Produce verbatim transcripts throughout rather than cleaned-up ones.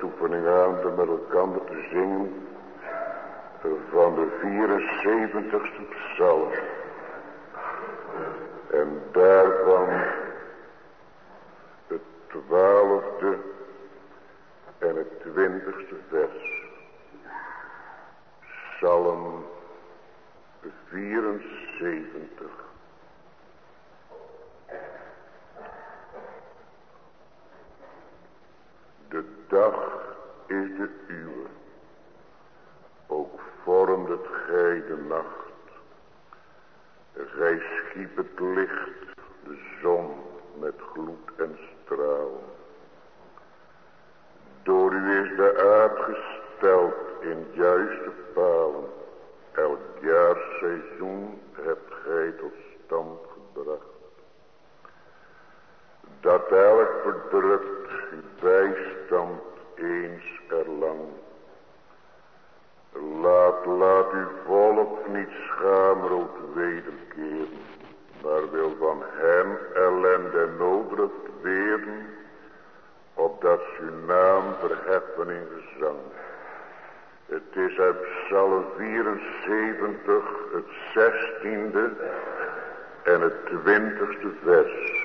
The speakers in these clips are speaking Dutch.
oefening aan te met elkaar te zingen van de vierenzeventigste psalm. En daarvan het twaalfde en het twintigste vers. Psalm vierenzeventig. De dag is de uwe, ook vormdet gij de nacht. Gij schiep het licht, de zon met gloed en straal. Door u is de aard gesteld in juiste palen. Elk jaarseizoen hebt gij tot stand gebracht. Dat elk verdrukt uw bijstand eens erlang. Laat, laat uw volk niet schaamrood wederkeren, maar wil van hem ellende en nooddruft weren, opdat uw naam verheffen in gezang. Het is uit Psalm vierenzeventig, het zestiende en het twintigste vers.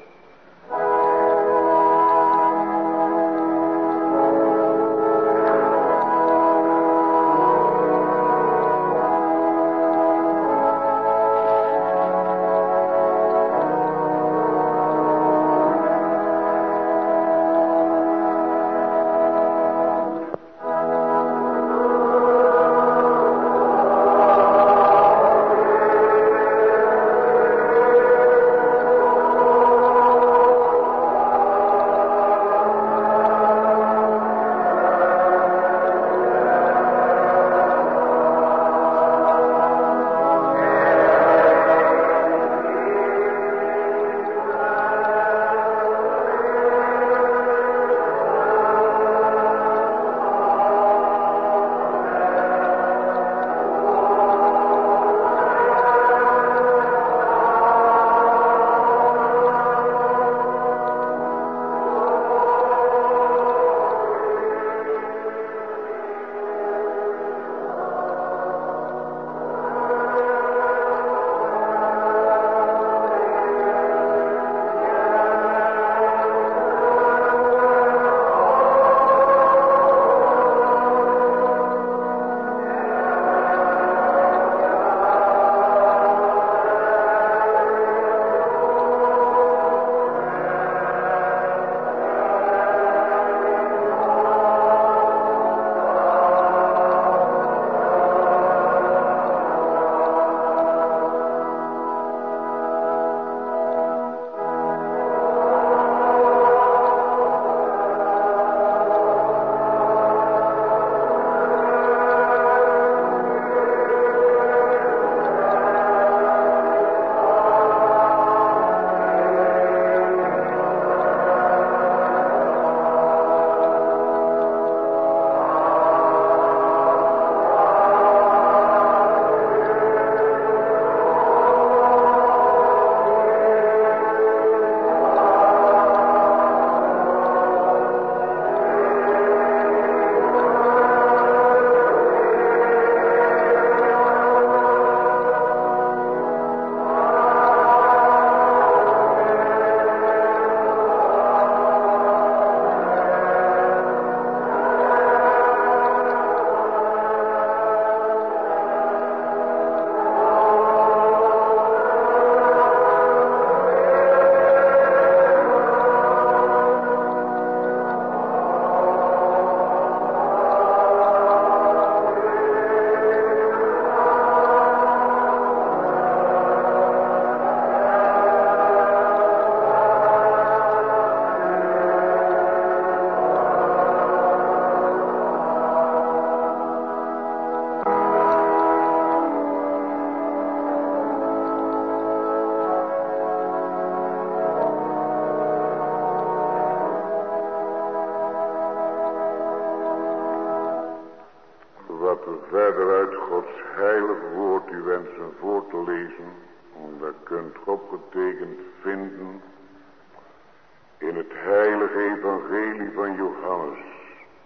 verder uit Gods heilig woord u wensen voor te lezen. Dat kunt opgetekend vinden in het heilige evangelie van Johannes,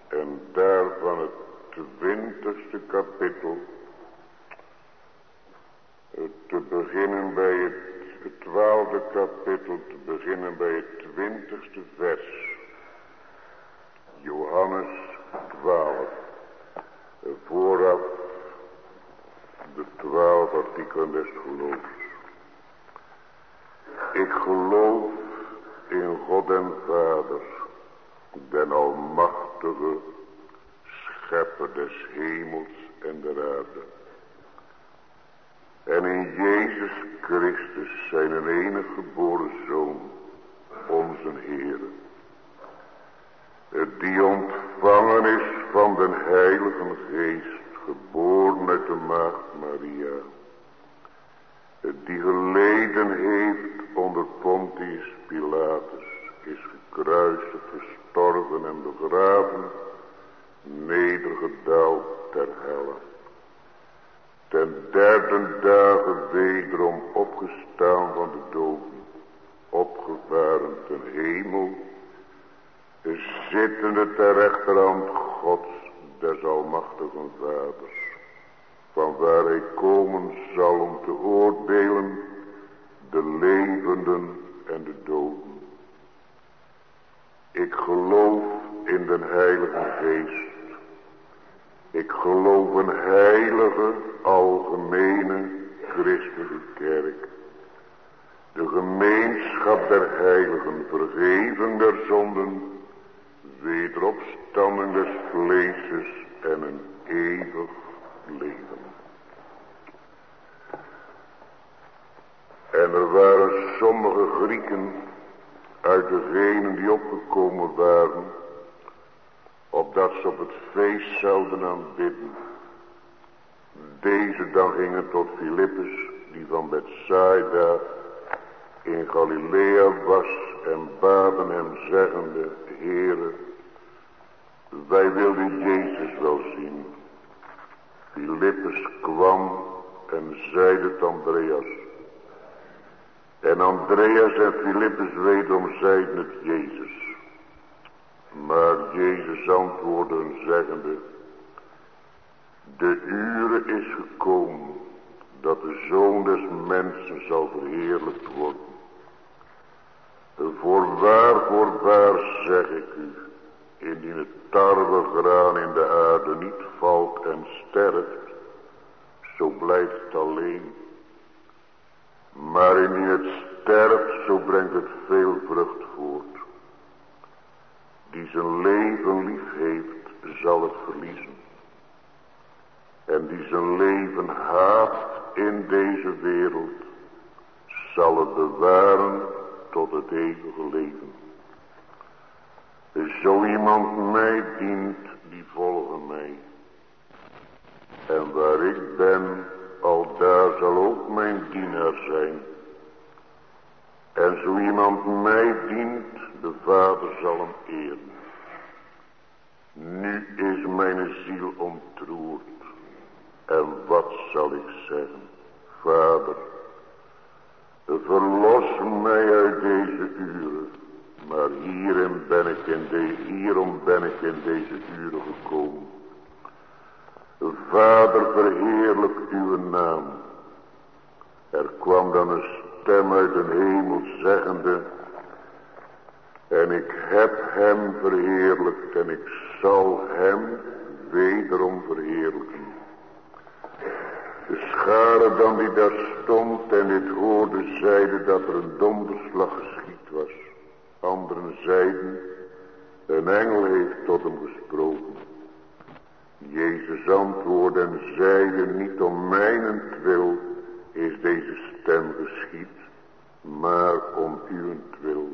En daarvan het twintigste kapitel, te beginnen bij het, het twaalfde kapitel, te beginnen bij het twintigste vers. Johannes twaalf. Vooraf de twaalf artikelen des geloofs. Ik geloof in God en Vader, den almachtige, schepper des hemels en der aarde. En in Jezus Christus, zijn enige geboren Zoon, onze Heere, die ontvangen is van den Heilige Geest, geboren uit de maagd Maria, die geleden heeft onder Pontius Pilatus, is gekruisigd, gestorven en begraven, nedergedaald ter helle. Ten derde dagen wederom opgestaan van de doden, opgevaren ten hemel, zittende ter rechterhand Gods, des almachtigen Vaders, van waar hij komen zal om te oordelen de levenden en de doden. Ik geloof in den Heilige Geest. Ik geloof een heilige, algemene, christelijke kerk. De gemeenschap der heiligen, vergeving der zonden, wederopstanding des vleeses en een eeuwig leven. En er waren sommige Grieken uit degenen die opgekomen waren, opdat ze op het feest zouden aanbidden. Deze dan gingen tot Filippus, die van Bethsaida in Galilea was, en baden hem zeggende: Heere, wij wilden Jezus wel zien. Filippus kwam en zeide het Andreas. En Andreas en Filippus wederom zeiden het Jezus. Maar Jezus antwoordde hen zeggende: de ure is gekomen dat de Zoon des Mensen zal verheerlijkt worden. Voorwaar, voorwaar zeg ik u, indien het tarwegraan in de aarde niet valt en sterft, zo blijft het alleen. Maar indien het sterft, zo brengt het veel vrucht voort. Die zijn leven lief heeft, zal het verliezen. En die zijn leven haat in deze wereld, zal het bewaren tot het eeuwige leven. Zo iemand mij dient, die volgen mij. En waar ik ben, al daar zal ook mijn dienaar zijn. En zo iemand mij dient, de Vader zal hem eren. Nu is mijn ziel ontroerd. En wat zal ik zeggen? Vader, verlos mij uit deze uren. Maar hierin ben ik in de, hierom ben ik in deze uren gekomen. Vader, verheerlijk uw naam. Er kwam dan een stem uit de hemel zeggende: en ik heb hem verheerlijkt en ik zal hem wederom verheerlijken. De schare dan die daar stond en dit hoorde, zeide dat er een donderslag geschied was. Anderen zeiden: een engel heeft tot hem gesproken. Jezus antwoordde en zeide: niet om mijnentwil is deze stem geschied, maar om uwentwil.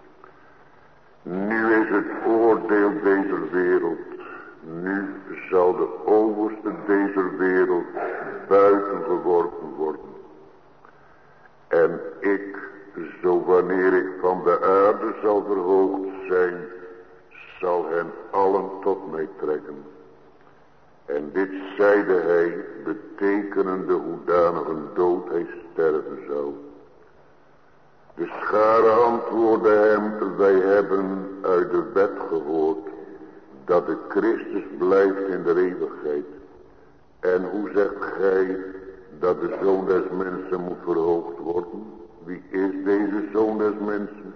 Nu is het oordeel deze wereld. Nu zal de overste deze wereld buiten geworpen worden. En ik, zo wanneer ik van de aarde zal verhoogd zijn, zal hen allen tot mij trekken. En dit zeide hij, betekenende hoedanig een dood hij sterven zou. De schare antwoordde hem: wij hebben uit de wet gehoord dat de Christus blijft in de eeuwigheid. En hoe zegt gij dat de Zoon des Mensen moet verhoogd worden? Wie is deze Zoon des Mensen?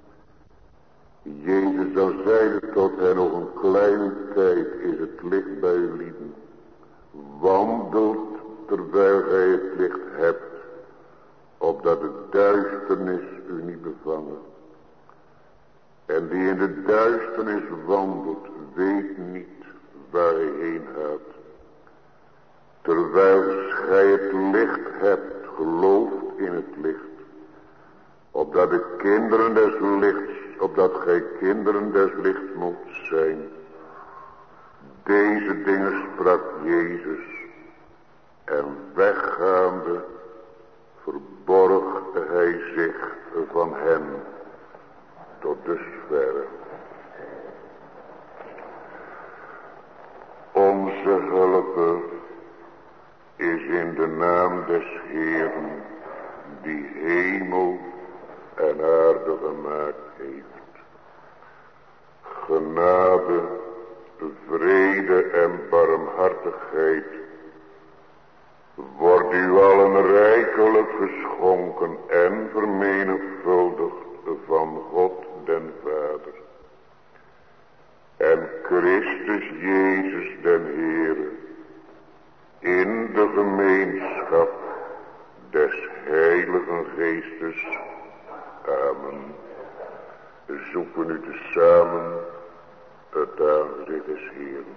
Jezus zal zeiden tot hen, nog een kleine tijd is het licht bij u lieden. Wandelt terwijl gij het licht hebt, opdat de duisternis u niet bevangen. En die in de duisternis wandelt, weet niet waar hij heen gaat. Terwijl gij het licht hebt, gelooft in het licht. Opdat de kinderen des lichts, opdat gij kinderen des lichts moet zijn. Deze dingen sprak Jezus. En weggaande verborg hij zich van hen tot dusverre. Onze hulp is in de naam des Heeren, die hemel en aarde gemaakt heeft. Genade, vrede en barmhartigheid wordt u allen rijkelijk geschonken en vermenigvuldigd van God den Vader en Christus Jezus den Heere in de gemeenschap des Heiligen Geestes. Amen. Zoeken u tezamen het aangezicht des Heeren.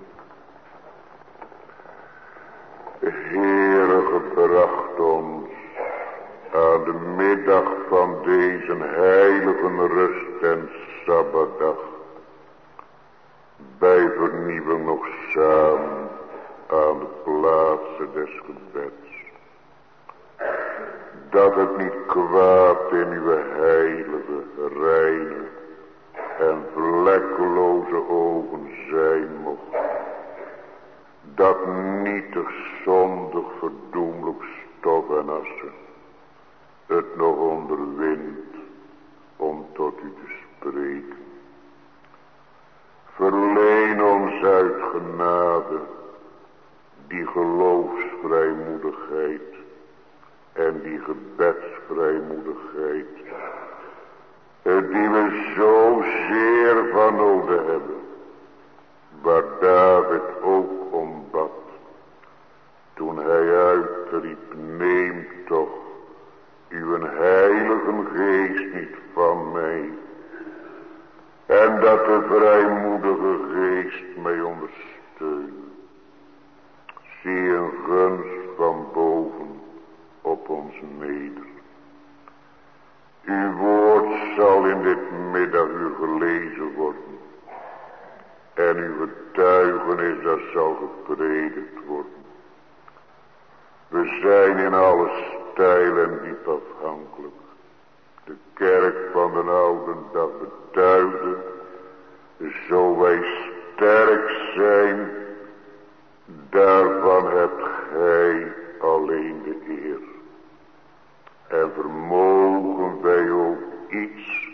Heere, gebracht ons aan de middag van deze heilige rust en sabbatdag, bij vernieuwing nog samen aan de plaatsen des gebeds. Dat het niet kwaad in uw heilige, reine en vlekkeloze ogen zijn mocht. Dat nietig, zondig, verdoemlijk stof en assen het nog onderwint om tot u te spreken. Verleen ons uit genade die geloofsvrijmoedigheid en die gebedsvrijmoedigheid, die we zo zeer van nodig hebben, waar David ook om bad, toen hij uitriep, neem toch uw heilige geest niet van mij, en dat de vrijmoedige geest mij ondersteunt. Zie een gunst van boven op ons neder. Uw woord zal in dit middaguur gelezen worden. En uw getuigenis dat zal gepredikt worden. We zijn in alle stijl en diep afhankelijk. De kerk van de oude dag betuigde, zo wij sterk zijn, daarvan hebt gij alleen de eer. En vermogen wij ook iets,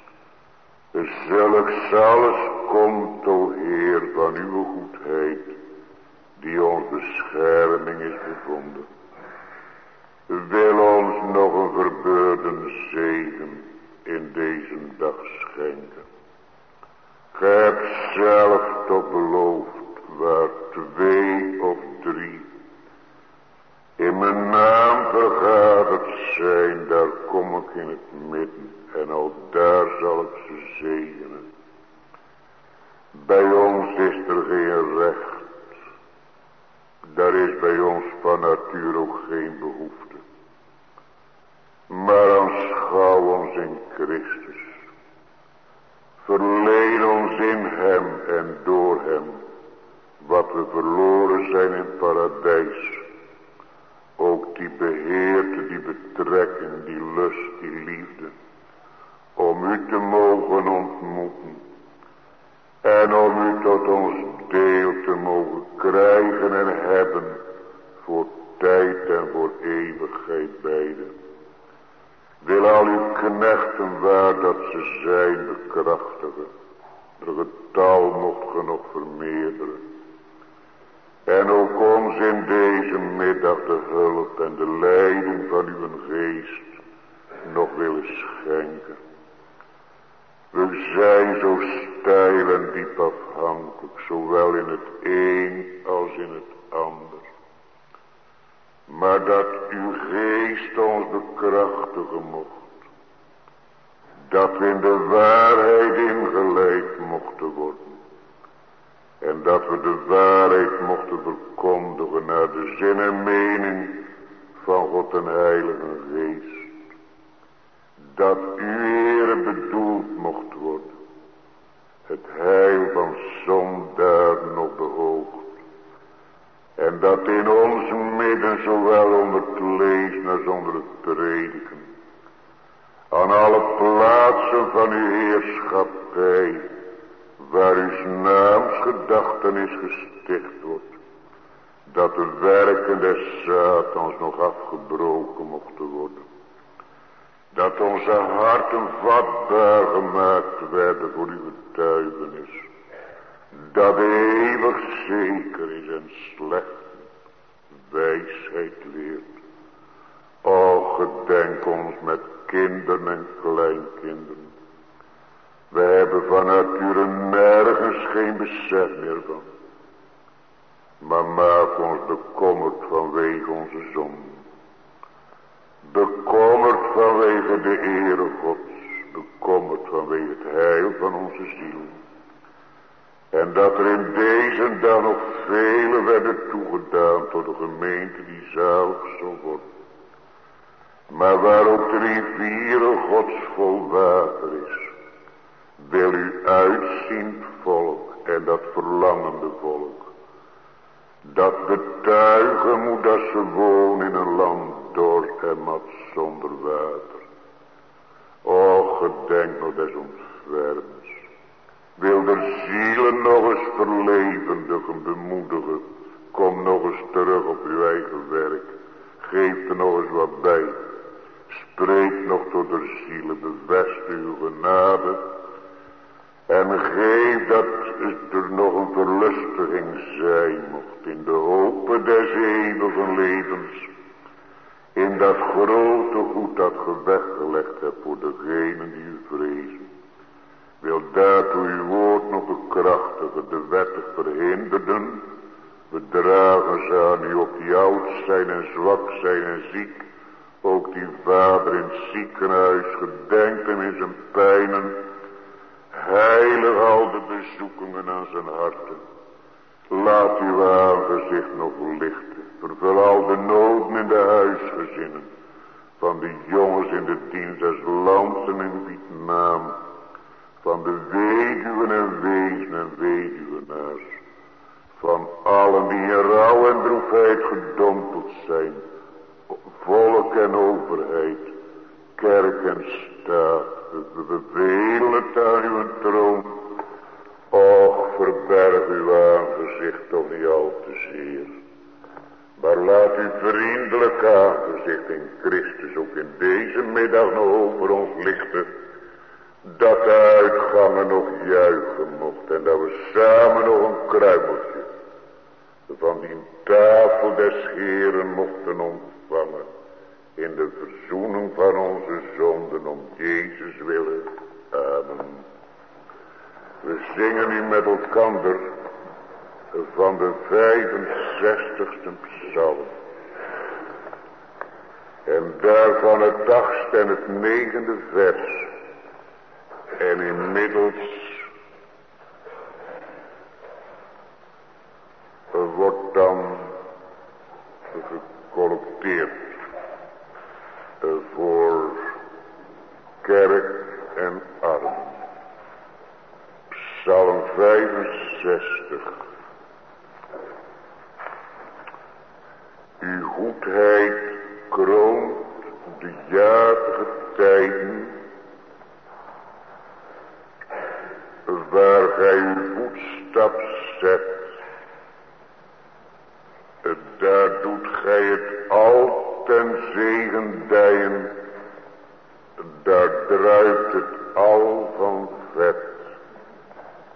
zulks alles komt, o Heer, van uw goedheid, die ons bescherming is bevonden. Wil ons nog een verbeurden zegen in deze dag schenken. Gij hebt zelf toch beloofd, waar twee of drie in mijn naam vergaderd zijn, daar kom ik in het midden en al daar zal ik ze zegenen. Bij ons is er geen recht, daar is bij ons van natuur ook geen behoefte. Maar aanschouw ons in Christus. Verleen ons in hem en door hem, wat we verloren zijn in het paradijs. Ook die beheerte, die betrekking, die lust, die liefde. Om u te mogen ontmoeten. En om u tot ons deel te mogen krijgen en hebben. Voor tijd en voor eeuwigheid beide. Wil al uw knechten waar dat ze zijn bekrachtigen. De getal mocht ge nog vermeerderen. En ook ons in deze middag de hulp en de leiding van uw geest nog willen schenken. We zijn zo steil en diep afhankelijk, zowel in het een als in het ander. Maar dat uw geest ons bekrachtigen mocht. Dat we in de waarheid ingeleid mochten worden. En dat we de waarheid mochten verkondigen naar de zin en mening van God en Heilige Geest. Dat uw Heere bedoeld mocht worden. Het heil van zondaar nog behoogd. En dat in ons midden zowel onder het lezen als onder het prediken. Aan alle plaatsen van uw heerschappij. Waar uw naamsgedachtenis gesticht wordt. Dat de werken des Satans nog afgebroken mochten worden. Dat onze harten vatbaar gemaakt werden voor uw getuigenis. Dat eeuwig zeker is en slecht wijsheid leert. O, gedenk ons met kinderen en kleinkinderen. We hebben van nature nergens geen besef meer van. Maar maak ons bekommerd vanwege onze zonden. Bekommerd vanwege de ere Gods. Bekommerd vanwege het heil van onze ziel. En dat er in deze dag nog velen werden toegedaan tot de gemeente die zalig zal worden. Maar waar ook de rivieren Gods vol water is. Wil u uitziend volk en dat verlangende volk. Dat betuigen moet dat ze wonen in een land dor en mat zonder water. O, gedenk nog des ontfermens. Wil er zielen nog eens verlevendigen, bemoedigen. Kom nog eens terug op uw eigen werk. Geef er nog eens wat bij. Spreek nog tot de zielen, bevestig uw genade. En geef dat er nog een verlustiging zijn mocht in de hoop des eeuwige levens. In dat grote goed dat ge weggelegd hebt voor degenen die u vrezen. Wil daartoe uw woord nog bekrachtigen, de wettig verhinderden. We dragen ze aan u op die oud zijn en zwak zijn en ziek. Ook die vader in het ziekenhuis, gedenkt hem in zijn pijnen. Heilig al de bezoekingen aan zijn harten. Laat uw aangezicht nog lichten. Vervul al de noden in de huisgezinnen. Van de jongens in de dienst des Lansen in Vietnam. Van de weduwen en wezen en weduwenaars. Van allen die in rouw en droefheid gedompeld zijn. Volk en overheid. Kerk en staat. We bevelen het aan uw troon. Och, verberg uw aangezicht toch niet al te zeer. Maar laat uw vriendelijk aangezicht in Christus ook in deze middag nog over ons lichten. Dat de uitgangen nog juichen mocht. En dat we samen nog een kruimeltje van die tafel des Heeren mochten ontvangen. In de verzoening van onze zonden om Jezus willen. Amen. We zingen nu met elkander van de vijfenzestigste psalm. En daarvan het achtste en het negende vers. En inmiddels wordt dan gecollecteerd voor kerk en arm. Psalm vijfenzestig. Uw goedheid kroont de jarige tijden, waar gij uw voetstap zet. Daar doet gij het al ten zegen dijen, daar druipt het al van vet.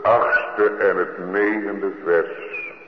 achtste en het negende vers.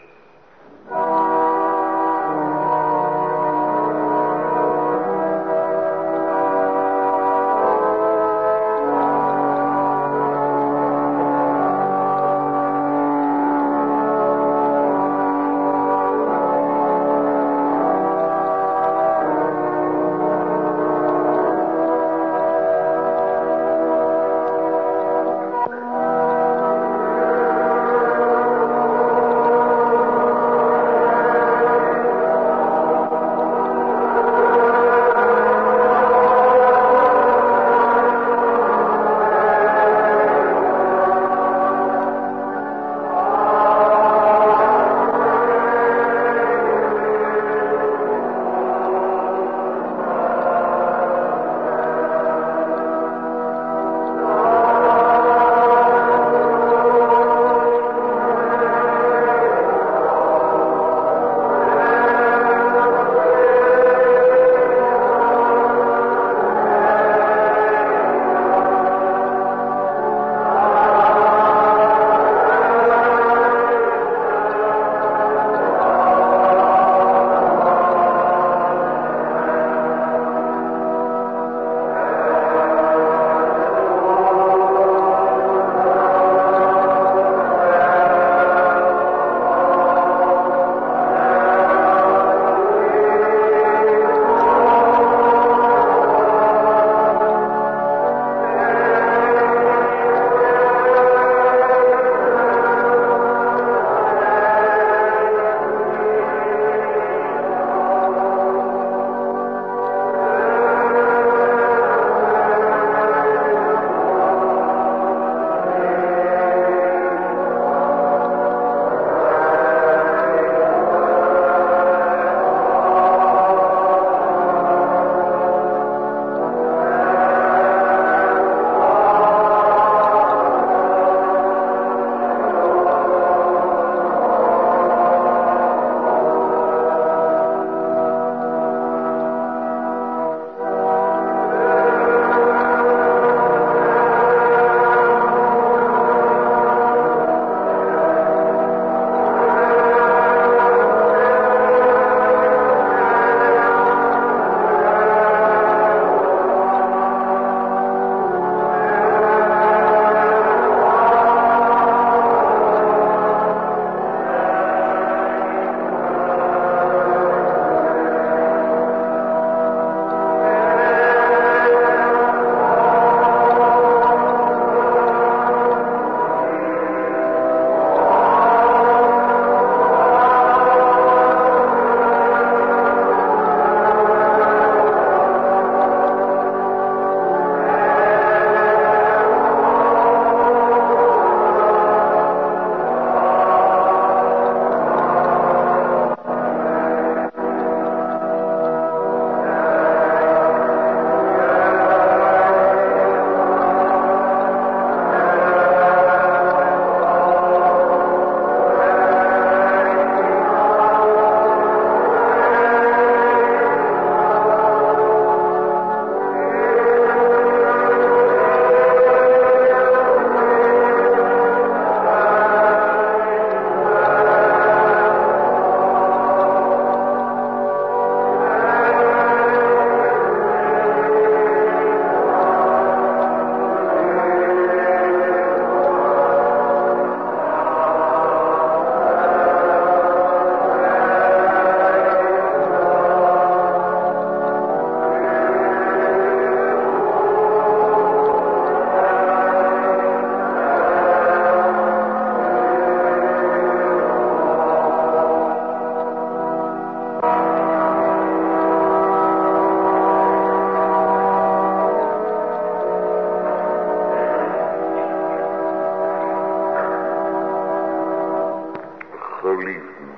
geliefden.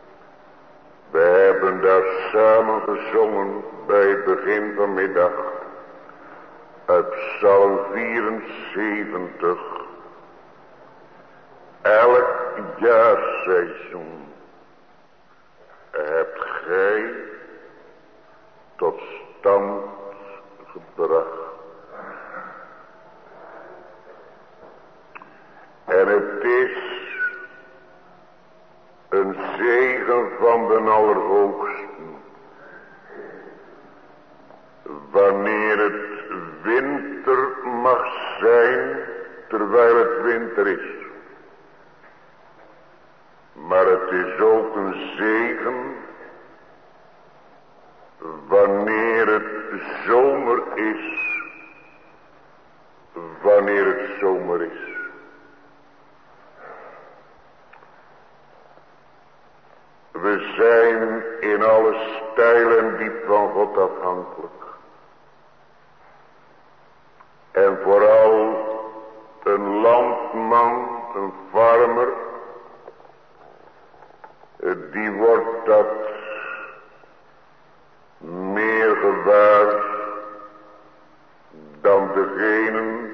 We hebben daar samen gezongen bij het begin van middag uit Psalm vierenzeventig. Elk jaarseizoen hebt gij tot stand gebracht. En het is een zegen van de Allerhoogste, wanneer het winter mag zijn, terwijl het winter is. Maar het is ook een zegen wanneer het zomer is, wanneer het zomer is. We zijn in alle stijl en diep van God afhankelijk. En vooral een landman, een farmer, die wordt dat meer gewaar dan degenen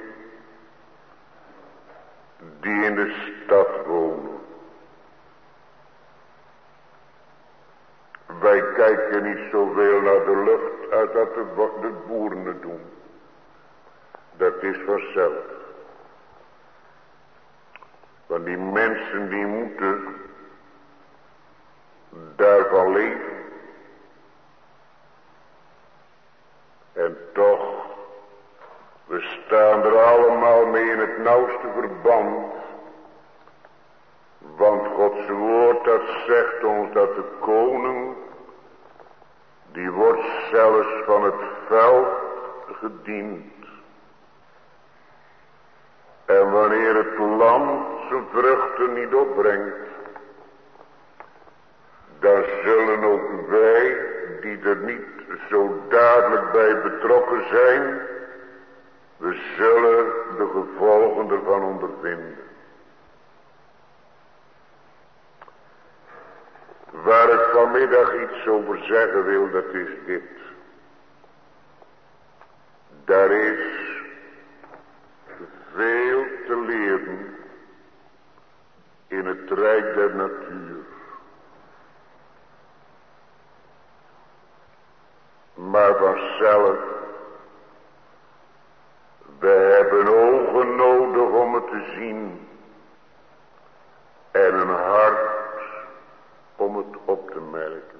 die in de stad wonen. Wij kijken niet zoveel naar de lucht uit dat de, de boeren het doen. Dat is vanzelf. Want die mensen die moeten daarvan leven. En toch, we staan er allemaal mee in het nauwste verband. Want Gods woord dat zegt ons dat de koning, die wordt zelfs van het veld gediend. En wanneer het land zijn vruchten niet opbrengt, dan zullen ook wij, die er niet zo dadelijk bij betrokken zijn, we zullen de gevolgen ervan ondervinden. Waar ik vanmiddag iets over zeggen wil, dat is dit. Daar is veel te leren in het rijk der natuur. Maar vanzelf, we hebben ogen nodig om het te zien en een hart om het op te merken.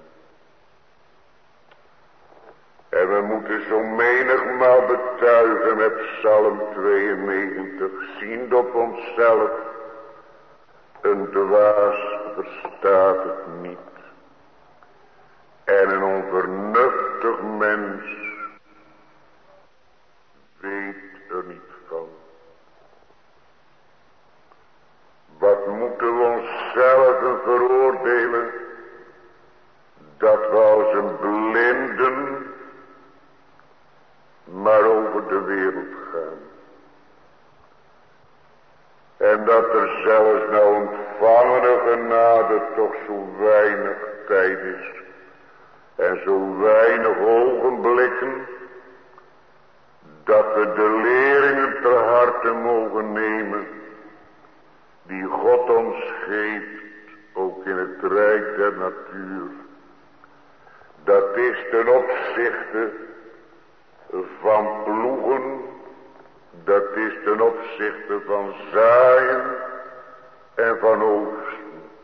En we moeten zo menigmaal betuigen met Psalm tweeënnegentig, ziend op onszelf, een dwaas verstaat het niet. En een onvernuftig mens weet er niet van. Wat moeten we onszelf veroordelen, dat we als een blinden maar over de wereld gaan. En dat er zelfs nou ontvangene genade toch zo weinig tijd is. En zo weinig ogenblikken, dat we de leringen ter harte mogen nemen, die God ons geeft, ook in het rijk der natuur. Dat is ten opzichte van ploegen, dat is ten opzichte van zaaien en van oogsten.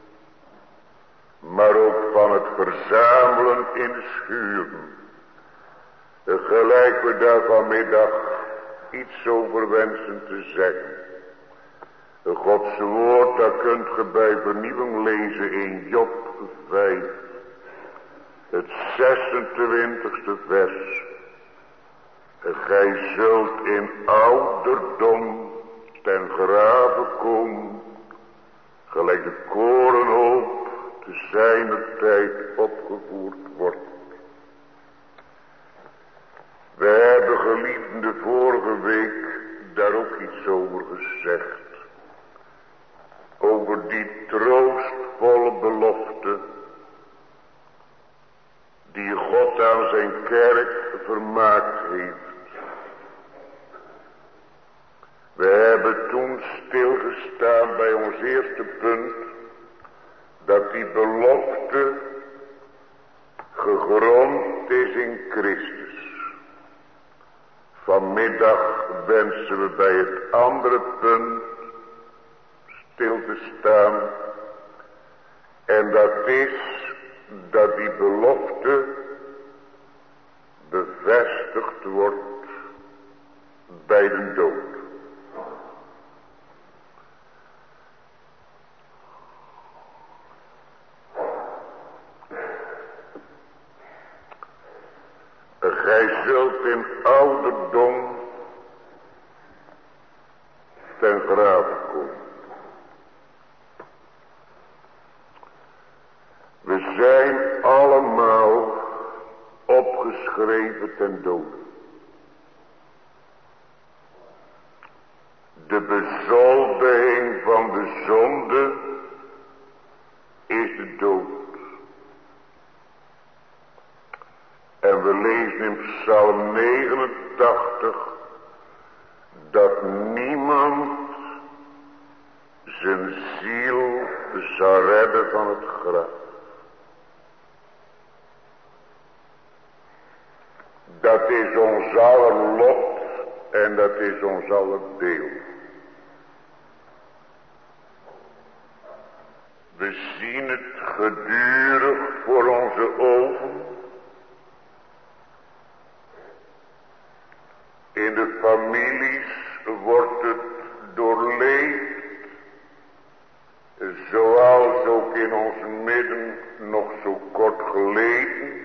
Maar ook van het verzamelen in de schuren. Gelijk we daar vanmiddag iets over wensen te zeggen. Gods woord, dat kunt ge bij vernieuwing lezen in Job vijf. Het zesentwintigste vers. Gij zult in ouderdom ten grave komen, gelijk de korenhoop te zijner tijd opgevoerd wordt. We hebben, geliefden, de vorige week daar ook iets over gezegd. Over die troostvolle belofte die God aan zijn kerk vermaakt heeft. We hebben toen stilgestaan bij ons eerste punt, dat die belofte gegrond is in Christus. Vanmiddag wensen we bij het andere punt stil te staan. En dat is dat die belofte bevestigd wordt bij de dood. Gij zult in ouderdom ten grave komen. We zijn allemaal opgeschreven ten dode. De bezoldiging van de zonde is de dood. En we lezen in Psalm negenentachtig dat niemand zijn ziel zal redden van het graf. Dat is ons aller lot en dat is ons aller deel. We zien het gedurig voor onze ogen. In de families wordt het doorleefd, zoals ook in ons midden nog zo kort geleden.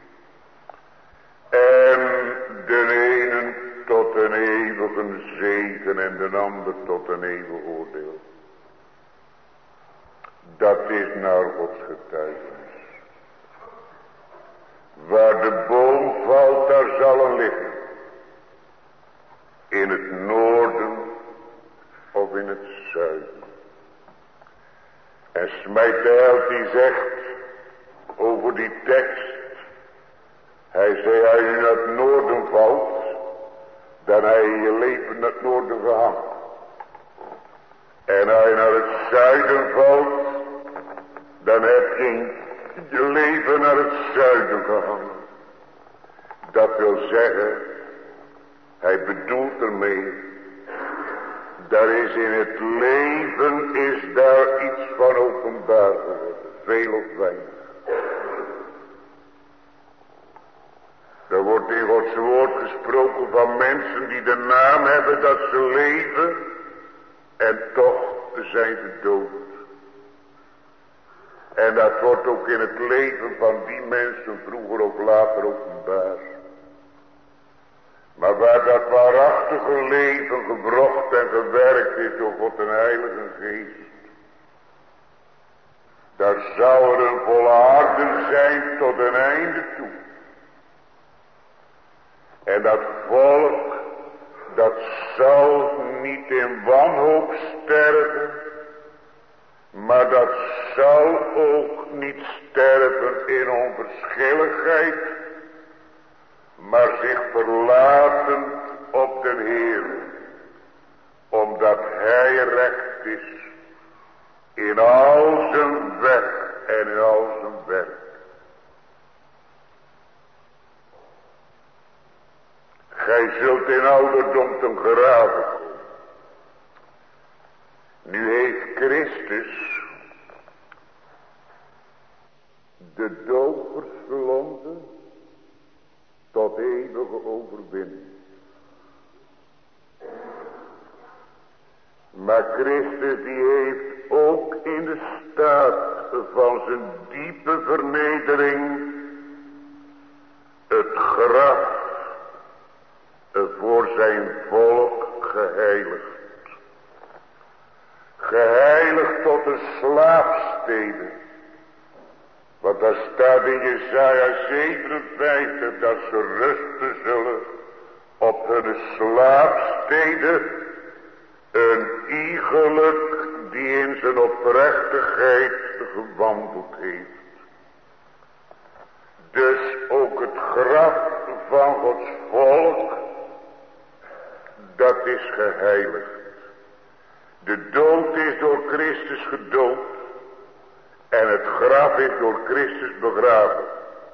En de ene tot een eeuwige zegen en de ander tot een eeuwig oordeel. Dat is naar Gods getuigenis. Waar de boom valt, daar zal een liggen. In het noorden of in het zuiden. En Smijt de Held die zegt over die tekst. Hij zei, als je naar het noorden valt, dan heb je je leven naar het noorden gehangen. En als je naar het zuiden valt, dan heb je je leven naar het zuiden gehangen. Dat wil zeggen, hij bedoelt ermee, daar is in het leven, is daar iets van openbaar geworden, veel of weinig. Er wordt in Gods woord gesproken van mensen die de naam hebben dat ze leven en toch zijn ze dood. En dat wordt ook in het leven van die mensen vroeger of later openbaar. Maar waar dat waarachtige leven gewrocht en gewerkt is door God en Heilige Geest, daar zou er een volharden zijn tot een einde toe. En dat volk, dat zal niet in wanhoop sterven, maar dat zal ook niet sterven in onverschilligheid, maar zich verlaten op de Heer, omdat Hij recht is in al zijn weg en in al zijn werk. Gij zult in ouderdom ten grave komen. Nu heeft Christus de dood verslonden tot eeuwige overwinning. Maar Christus die heeft ook in de staat van zijn diepe vernedering het graf voor zijn volk geheiligd. Geheiligd tot een slaapstede. Want daar staat in Jesaja zevenenvijftig dat ze rusten zullen op hun slaapstede. Een iegelijk die in zijn oprechtigheid gewandeld heeft. Dus ook het graf van Gods volk, dat is geheiligd. De dood is door Christus gedood. En het graf is door Christus begraven.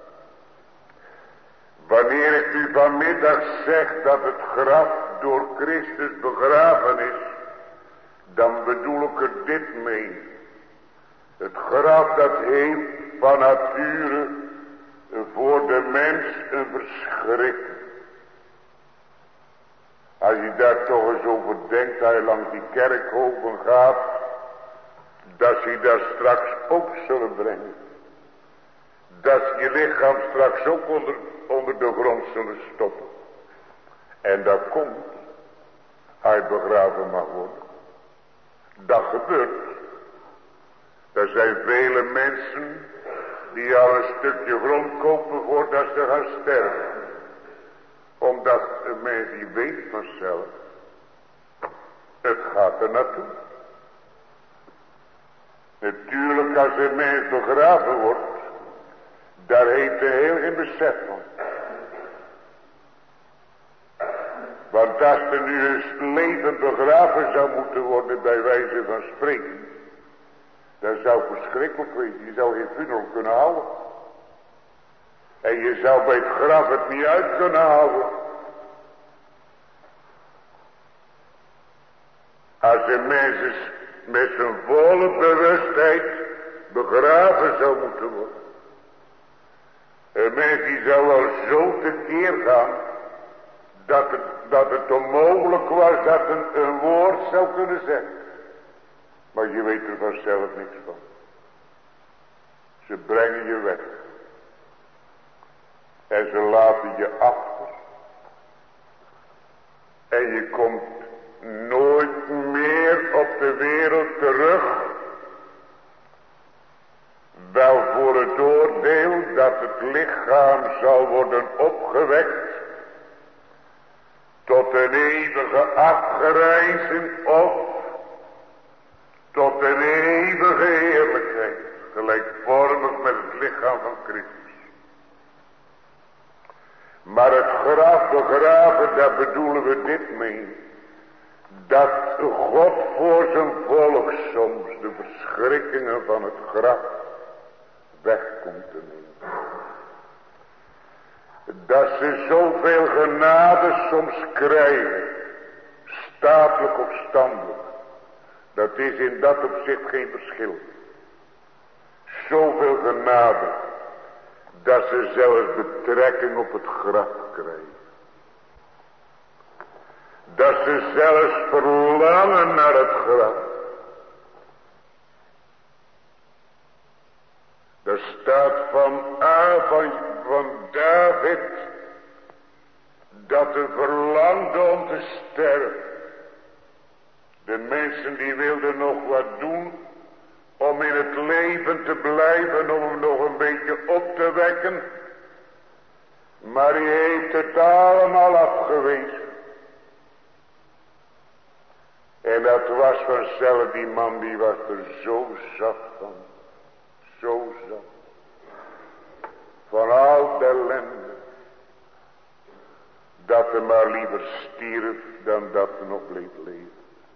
Wanneer ik u vanmiddag zeg dat het graf door Christus begraven is, dan bedoel ik er dit Het graf dat heeft van nature voor de mens een verschrikking. Als je daar toch eens over denkt, als je langs die kerkhoven gaat, dat ze je daar straks ook zullen brengen. Dat ze je lichaam straks ook onder, onder de grond zullen stoppen. En dat komt, als je begraven mag worden. Dat gebeurt. Er zijn vele mensen die al een stukje grond kopen voordat ze gaan sterven. Omdat een mens die weet vanzelf, het gaat er naartoe. Natuurlijk als een mens begraven wordt, daar heeft hij heel geen besef van. Want als er nu een leven begraven zou moeten worden bij wijze van spreken, dat zou verschrikkelijk wezen. Je zou geen funeral kunnen houden. En je zou bij het graf het niet uit kunnen houden. Als een mens met zijn volle bewustheid begraven zou moeten worden. Een mens die zou al zo tekeer gaan, dat het, dat het onmogelijk was dat een, een woord zou kunnen zeggen. Maar je weet er vanzelf niks van. Ze brengen je weg. En ze laten je achter. En je komt nooit meer op de wereld terug. Wel voor het oordeel dat het lichaam zal worden opgewekt tot een eeuwige afgrijzing of tot een eeuwige heerlijkheid, gelijkvormig met het lichaam van Christus. Maar het graf begraven, daar bedoelen we dit mee. Dat God voor zijn volk soms de verschrikkingen van het graf weg komt te nemen. Dat ze zoveel genade soms krijgen, statelijk of standelijk. Dat is in dat opzicht geen verschil. Zoveel genade, dat ze zelfs betrekking op het graf krijgen. Dat ze zelfs verlangen naar het graf. Er staat van, A, van, van David, dat hij verlangde om te sterven. De mensen die wilden nog wat doen om in het leven te blijven, om hem nog een beetje op te wekken. Maar hij heeft het allemaal afgewezen. En dat was vanzelf, die man die was er zo zat van. Zo zat. Van al de ellende. Dat hij maar liever stierf dan dat hij nog bleef leven.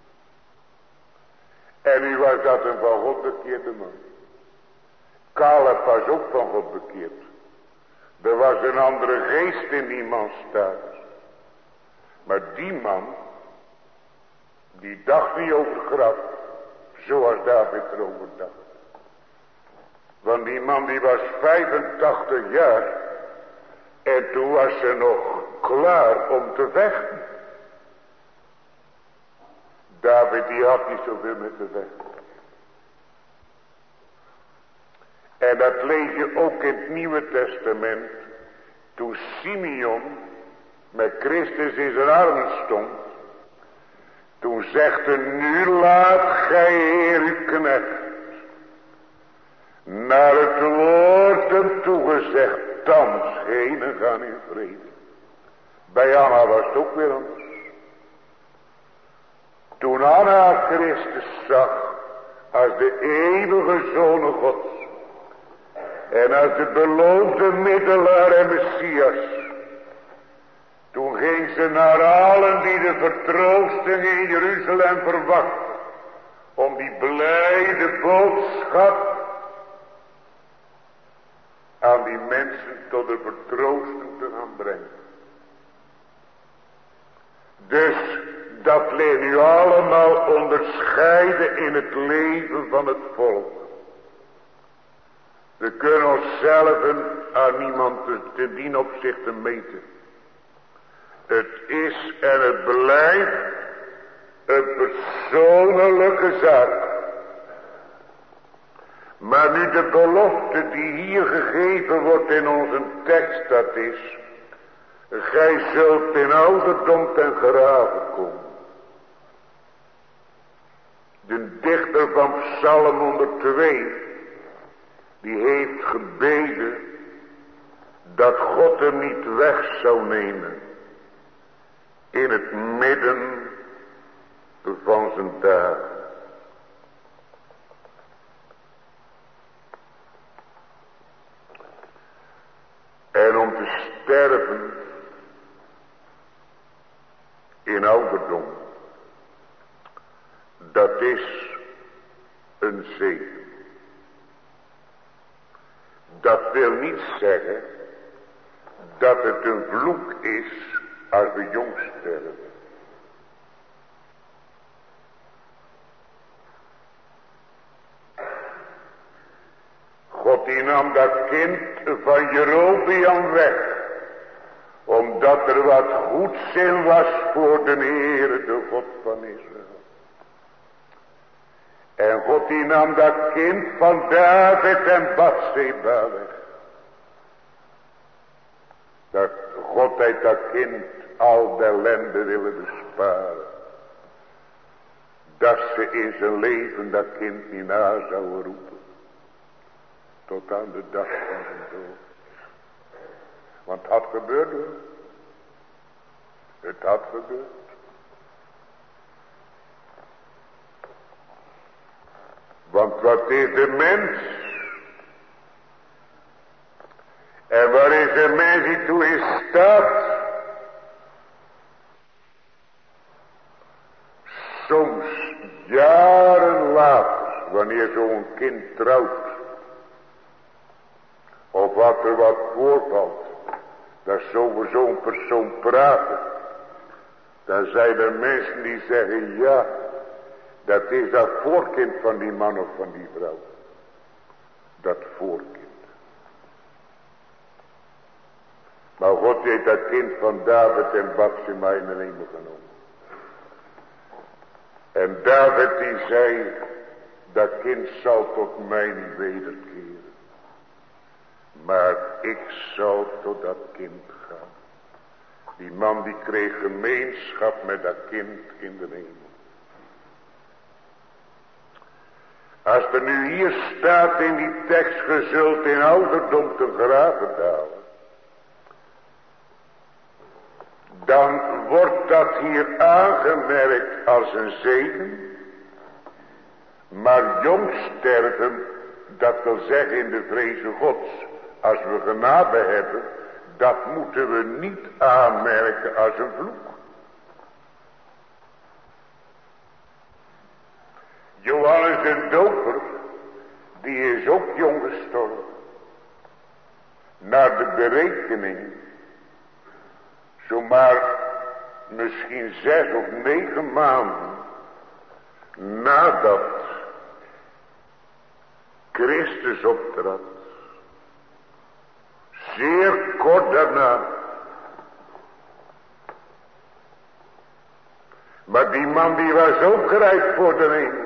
En nu was dat een van God bekeerde man. Caleb was ook van God bekeerd. Er was een andere geest in die man staat. Maar die man, die dacht niet over het graf, zoals David erover dacht. Want die man die was vijfentachtig jaar en toen was ze nog klaar om te vechten. David die had niet zoveel met te vechten. En dat lees je ook in het Nieuwe Testament. Toen Simeon met Christus in zijn armen stond. Toen zegt hij, nu laat gij Heer uw knecht naar het woord hem toegezegd, thans heen gaan in vrede. Bij Anna was het ook weer anders. Toen Anna Christus zag als de eeuwige Zoon Gods en als de beloofde middelaar en Messias, toen ging ze naar allen die de vertroosting in Jeruzalem verwachten, om die blijde boodschap aan die mensen tot de vertroosting te gaan brengen. Dus dat leert nu allemaal onderscheiden in het leven van het volk. We kunnen onszelf aan niemand te dien opzichte meten. Het is en het blijft een persoonlijke zaak. Maar nu de belofte die hier gegeven wordt in onze tekst, dat is: gij zult in ouderdom ten grave komen. De dichter van Psalm honderdtwee, die heeft gebeden dat God hem niet weg zou nemen in het midden van zijn dagen. En om te sterven in ouderdom, dat is een zegen. Dat wil niet zeggen dat het een vloek is als we jong sterven. God die nam dat kind van Jerobeam weg, omdat er wat goeds in was voor de Heere, de God van Israël. En God die nam dat kind van David en Batseba weg. Dat God heeft dat kind al de ellende willen besparen. Dat ze in zijn leven dat kind niet na zouden roepen. Tot aan de dag van zijn dood. Want het had gebeurd hoor. Het had gebeurd. Want wat is de mens? En waar is de mens die toe in staat? Soms jaren later, wanneer zo'n kind trouwt, of wat er wat voorvalt, dat zo'n zo'n persoon praten, dan zijn er mensen die zeggen, ja, dat is dat voorkind van die man of van die vrouw. Dat voorkind. Maar God heeft dat kind van David en Batseba in de hemel genomen. En David die zei, dat kind zal tot mij niet wederkeren. Maar ik zal tot dat kind gaan. Die man die kreeg gemeenschap met dat kind in de hemel. Als er nu hier staat in die tekst, ge zult in ouderdom te graven dalen. Dan wordt dat hier aangemerkt als een zegen. Maar jong sterven, dat wil zeggen in de vreze Gods, als we genade hebben, dat moeten we niet aanmerken als een vloek. Johannes de Doper, die is ook jong gestorven. Naar de berekening, zomaar misschien zes of negen maanden nadat Christus optrad. Zeer kort daarna. Maar die man die was ook gereid voor de hemel.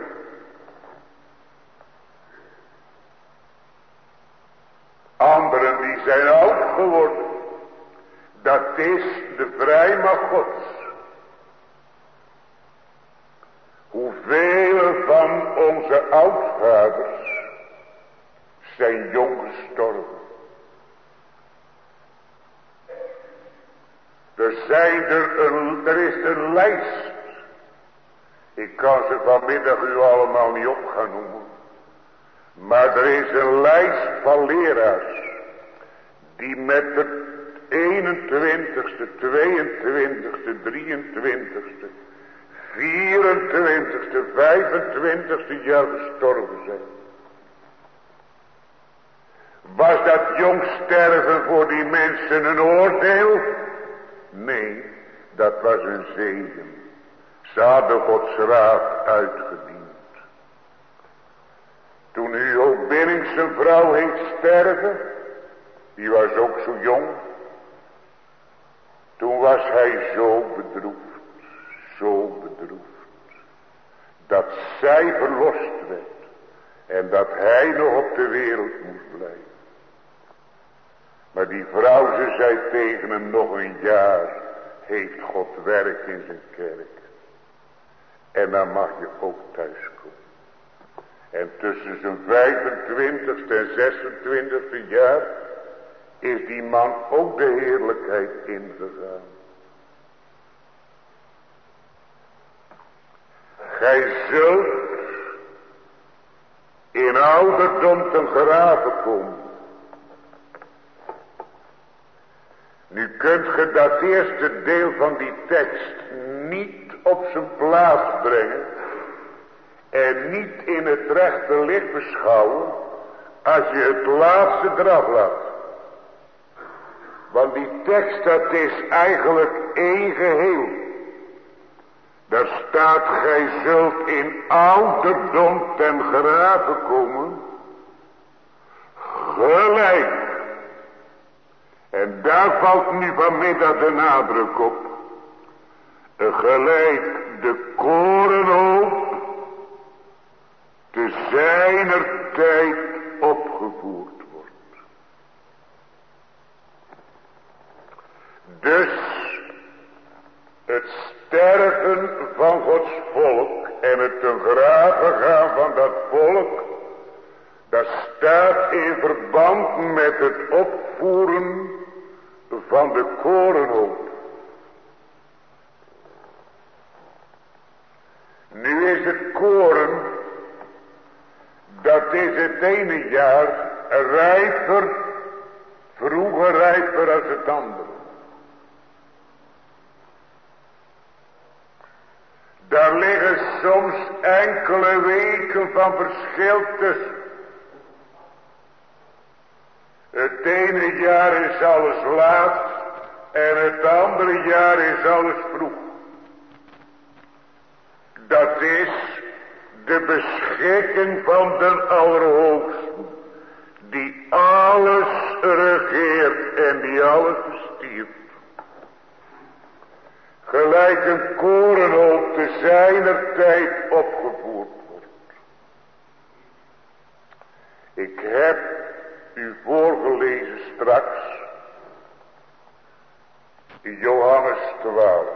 Anderen die zijn oud geworden. Dat is de vrijmacht Gods. Hoeveel van onze oudvaders zijn jong gestorven. Er zijn er een, er is een lijst. Ik kan ze vanmiddag u allemaal niet op gaan noemen. Maar er is een lijst van leraars. Die met het eenentwintigste, tweeëntwintigste, drieëntwintigste, vierentwintigste, vijfentwintigste jaar gestorven zijn. Was dat jong sterven voor die mensen een oordeel? Nee, dat was een zegen. Ze hadden Gods raad uitgediend. Toen u ook zijn vrouw heeft sterven, die was ook zo jong. Toen was hij zo bedroefd, zo bedroefd, dat zij verlost werd en dat hij nog op de wereld moest blijven. Maar die vrouw, ze zei tegen hem, nog een jaar heeft God werk in zijn kerk. En dan mag je ook thuiskomen. En tussen zijn vijfentwintigste en zesentwintigste jaar is die man ook de heerlijkheid ingegaan. Gij zult in ouderdom ten grave komen. Nu kunt ge dat eerste deel van die tekst niet op zijn plaats brengen en niet in het rechte licht beschouwen als je het laatste eraf laat. Want die tekst, dat is eigenlijk één geheel. Daar staat, gij zult in ouderdom ten grave komen, gelijk. En daar valt nu vanmiddag de nadruk op. Gelijk de korenhoop te zijner tijd opgevoerd wordt. Dus het sterven van Gods volk en het ten grave gaan van dat volk, dat staat in verband met het opvoeren van de korenhoop. Nu is het koren, dat is het ene jaar rijper, vroeger rijper als het andere. Daar liggen soms enkele weken van verschil tussen. Het ene jaar is alles laat en het andere jaar is alles vroeg. Dat is de beschikking van de Allerhoogste, die alles regeert en die alles bestiert. Gelijk een korenhoop te zijner tijd opgevoerd wordt. Ik heb u voorgelezen straks in Johannes twaalf.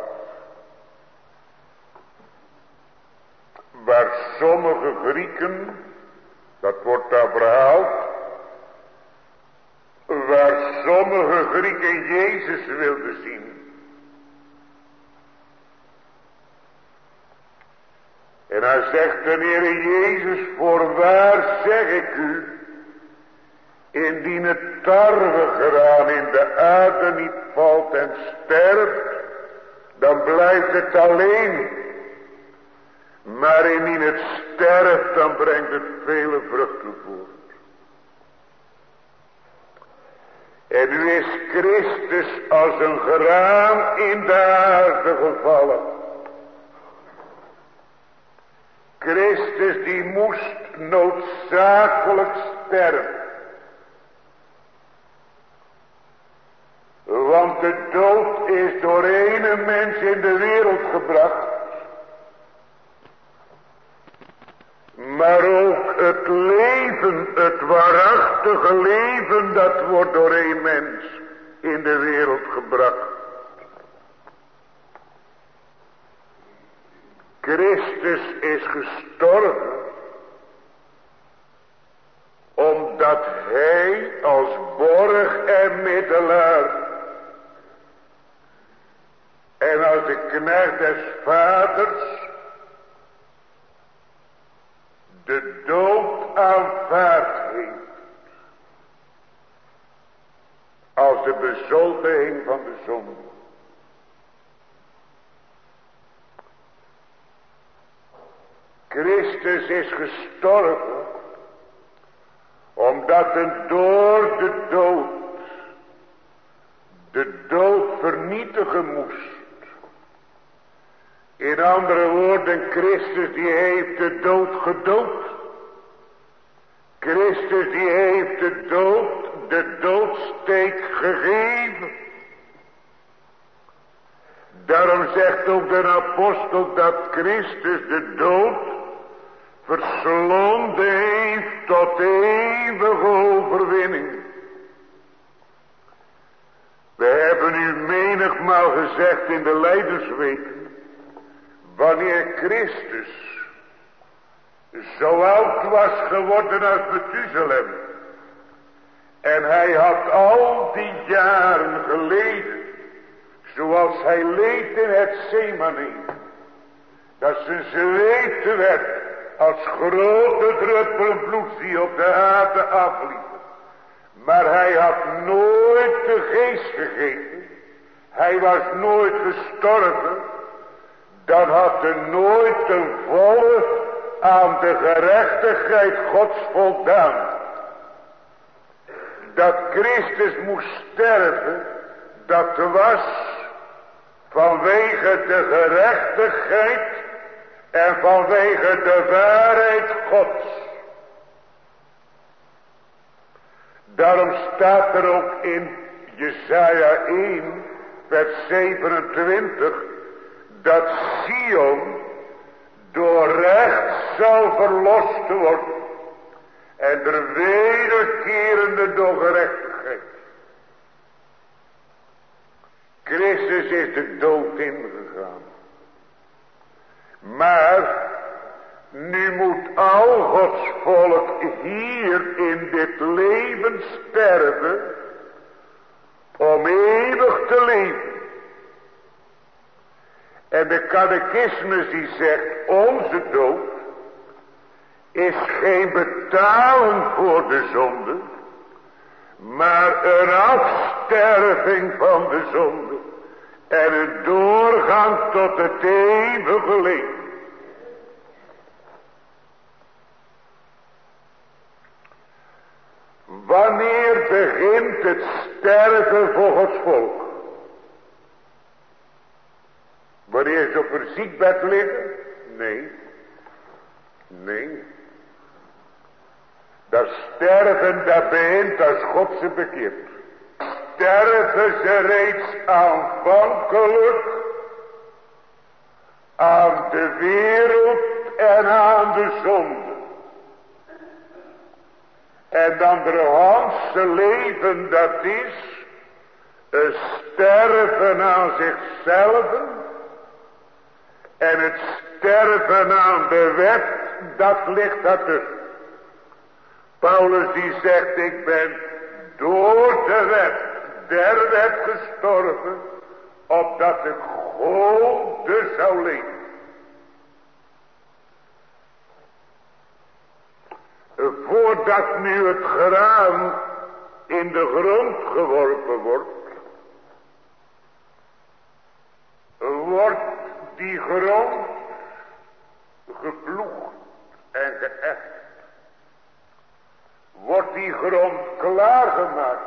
Waar sommige Grieken, dat wordt daar verhaald, waar sommige Grieken Jezus wilden zien. En hij zegt, de Heere Jezus, voorwaar zeg ik u, indien het tarwegraan in de aarde niet valt en sterft, dan blijft het alleen. Maar indien het sterft, dan brengt het vele vruchten voort. En nu is Christus als een graan in de aarde gevallen. Christus die moest noodzakelijk sterven. Want de dood is door ene mens in de wereld gebracht. Maar ook het leven, het waarachtige leven, dat wordt door één mens in de wereld gebracht. Christus is gestorven, omdat hij als borg en middelaar en als de knecht des vaders de dood aanvaard heeft. Als de bezoldiging van de zonde. Christus is gestorven, omdat een door de dood de dood vernietigen moest. In andere woorden, Christus die heeft de dood gedood. Christus die totdat Christus de dood verslonden heeft tot eeuwige overwinning. We hebben u menigmaal gezegd in de Lijdensweken, wanneer Christus zo oud was geworden als Methuselem, en hij had al die jaren geleden, zoals hij leed in het Getsemane, dat zijn zweet werd als grote druppelen bloed die op de aarde afliepen. Maar hij had nooit de geest gegeven. Hij was nooit gestorven. Dan had er nooit een volle aan de gerechtigheid Gods voldaan. Dat Christus moest sterven, dat was vanwege de gerechtigheid en vanwege de waarheid Gods. Daarom staat er ook in Jesaja één vers zevenentwintig dat Sion door recht zal verlost worden en de wederkerende door gerechtigheid. Christus is de dood ingegaan. Maar nu moet al Gods volk hier in dit leven sterven om eeuwig te leven. En de catechismus die zegt, onze dood is geen betaling voor de zonde, maar een afsterving van de zonde en een doorgang tot het eeuwige leven. Wanneer begint het sterven voor Gods volk? Wanneer ze op een ziekbed liggen? Nee. Nee. Dat sterven, dat begint als God ze bekeert. Sterven ze reeds aanvankelijk aan de wereld en aan de zonde. En dan de Hanse leven, dat is een sterven aan zichzelf en het sterven aan de wet, dat ligt daartussen. Paulus die zegt, ik ben door de wet, der wet gestorven, opdat ik Gode zou leven. Voordat nu het graan in de grond geworpen wordt, wordt die grond geploegd en geëcht. Wordt die grond klaargemaakt.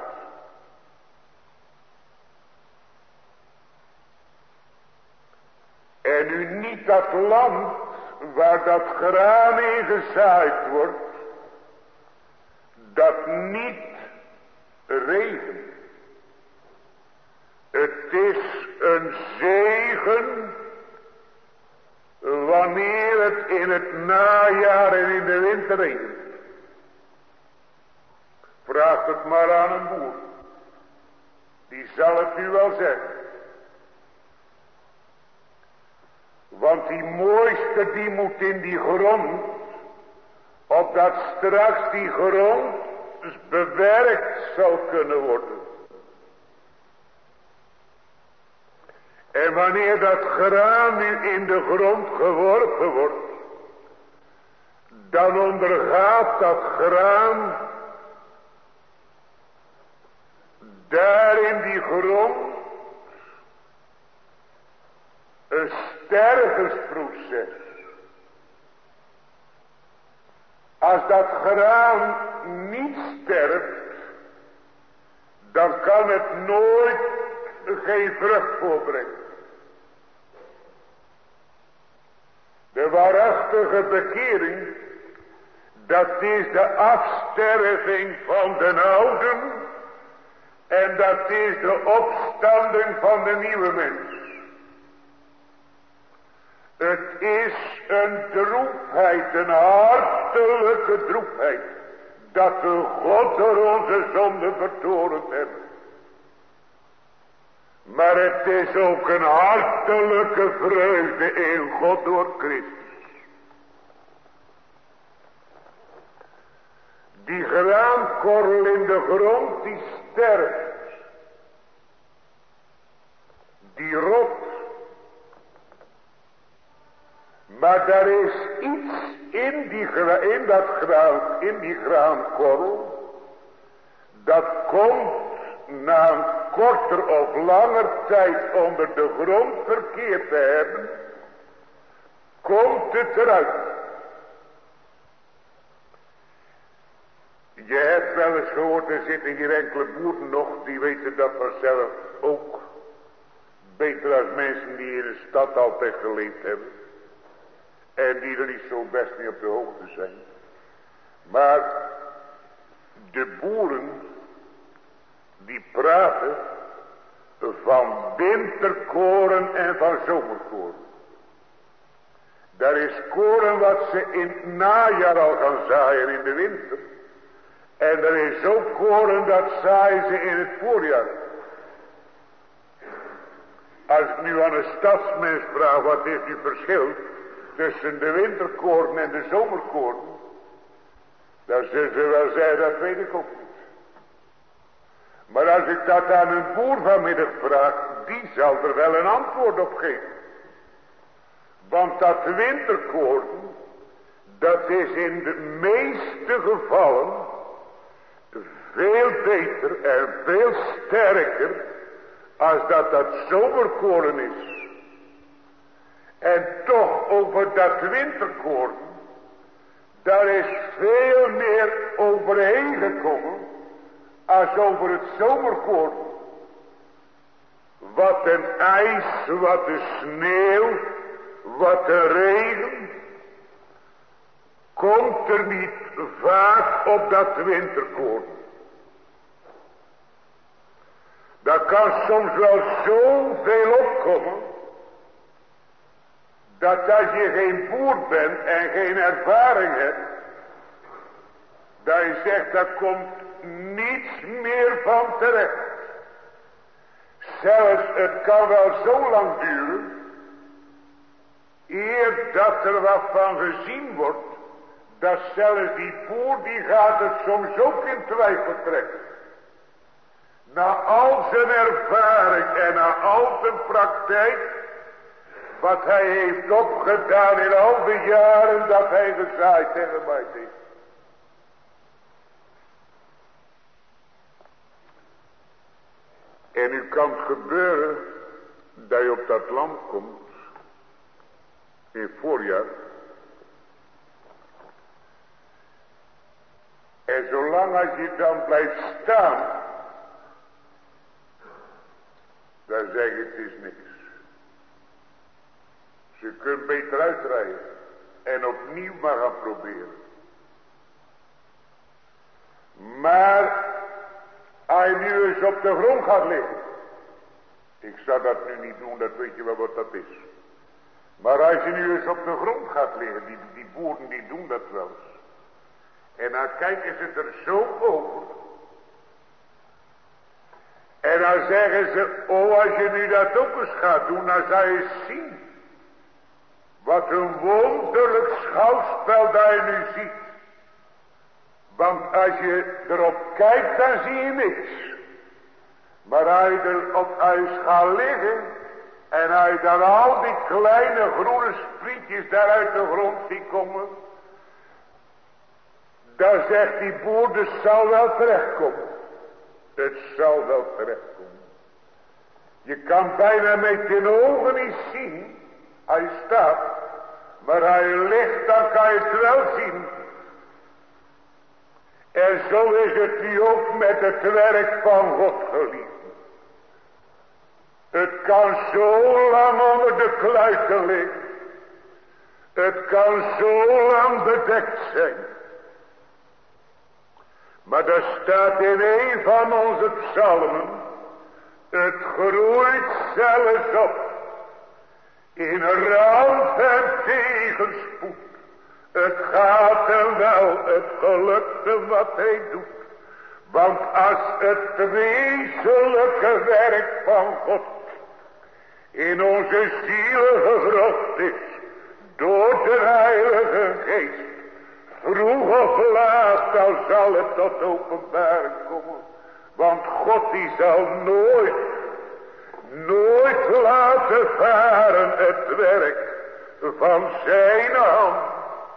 En nu niet dat land waar dat graan in gezaaid wordt, dat niet regent. Het is een zegen wanneer het in het najaar en in de winter regent. Vraag het maar aan een boer. Die zal het u wel zeggen. Want die mooiste die moet in die grond, opdat straks die grond dus bewerkt zal kunnen worden. En wanneer dat graan nu in de grond geworpen wordt, dan ondergaat dat graan daar in die grond een stervensproces. Als dat graan niet sterft, dan kan het nooit geen vrucht voorbrengen. De waarachtige bekering, dat is de afsterving van de ouden en dat is de opstanding van de nieuwe mens. Het is een droefheid, een hartelijke droefheid, dat we God door onze zonde vertorend hebben. Maar het is ook een hartelijke vreugde in God door Christus. Die graankorrel in de grond, die sterft. Die rot. Maar daar is iets in, die, in dat graan, in die graankorrel, dat komt na een korter of langer tijd onder de grond verkeerd te hebben, komt het eruit. Je hebt wel eens gehoord, er zitten hier enkele boeren nog, die weten dat vanzelf ook. Beter als mensen die in de stad altijd geleefd hebben. En die er niet zo best mee op de hoogte zijn. Maar de boeren, die praten van winterkoren en van zomerkoren. Daar is koren wat ze in het najaar al gaan zaaien in de winter. En er is ook koren dat zaaien ze in het voorjaar. Als ik nu aan een stadsmens vraag, wat is het verschil tussen de winterkoren en de zomerkoren, dan zullen ze wel zeggen, dat weet ik ook niet. Maar als ik dat aan een boer vanmiddag vraag, die zal er wel een antwoord op geven. Want dat winterkoren, dat is in de meeste gevallen veel beter en veel sterker als dat dat zomerkoren is. En toch over dat winterkoren, daar is veel meer overheen gekomen als over het zomerkoren. Wat een ijs, wat een sneeuw, wat een regen, komt er niet vaak op dat winterkoren. Daar kan soms wel zoveel opkomen, dat als je geen boer bent en geen ervaring hebt, dat je zegt, daar komt niets meer van terecht. Zelfs, het kan wel zo lang duren, eer dat er wat van gezien wordt, dat zelfs die boer, die gaat het soms ook in twijfel trekken. Na al zijn ervaring en na al zijn praktijk, wat hij heeft opgedaan in al de jaren dat hij gezaaid en gemaaid heeft. En nu kan het gebeuren dat je op dat land komt in het voorjaar. En zolang als je dan blijft staan, dan zeg je, het is niks. Je kunt beter uitrijden en opnieuw maar gaan proberen. Maar als je nu eens op de grond gaat liggen, ik zou dat nu niet doen, dat weet je wel wat dat is. Maar als je nu eens op de grond gaat liggen, die, die boeren die doen dat wel eens. En dan kijken ze er zo over. En dan zeggen ze, oh, als je nu dat ook eens gaat doen, dan zou je zien wat een wonderlijk schouwspel dat je nu ziet. Want als je erop kijkt, dan zie je niks. Maar als je er op huis gaat liggen, en als je dan al die kleine groene sprietjes daar uit de grond ziet komen, dan zegt die boer, het zal wel terechtkomen. Het zal wel terechtkomen. Je kan bijna met je ogen niet zien, als je staat, maar als je ligt, dan kan je het wel zien. En zo is het nu ook met het werk van God, geliefd. Het kan zo lang onder de kluiten liggen. Het kan zo lang bedekt zijn. Maar er staat in een van onze psalmen, het groeit zelfs op In ramp en tegenspoed. Het gaat hem wel, het gelukt hem wat hij doet. Want als het wezenlijke werk van God in onze zielen gegrond is, door de Heilige Geest, vroeg of laat, dan zal het tot openbaring komen. Want God die zal nooit, nooit laten varen het werk van zijn hand.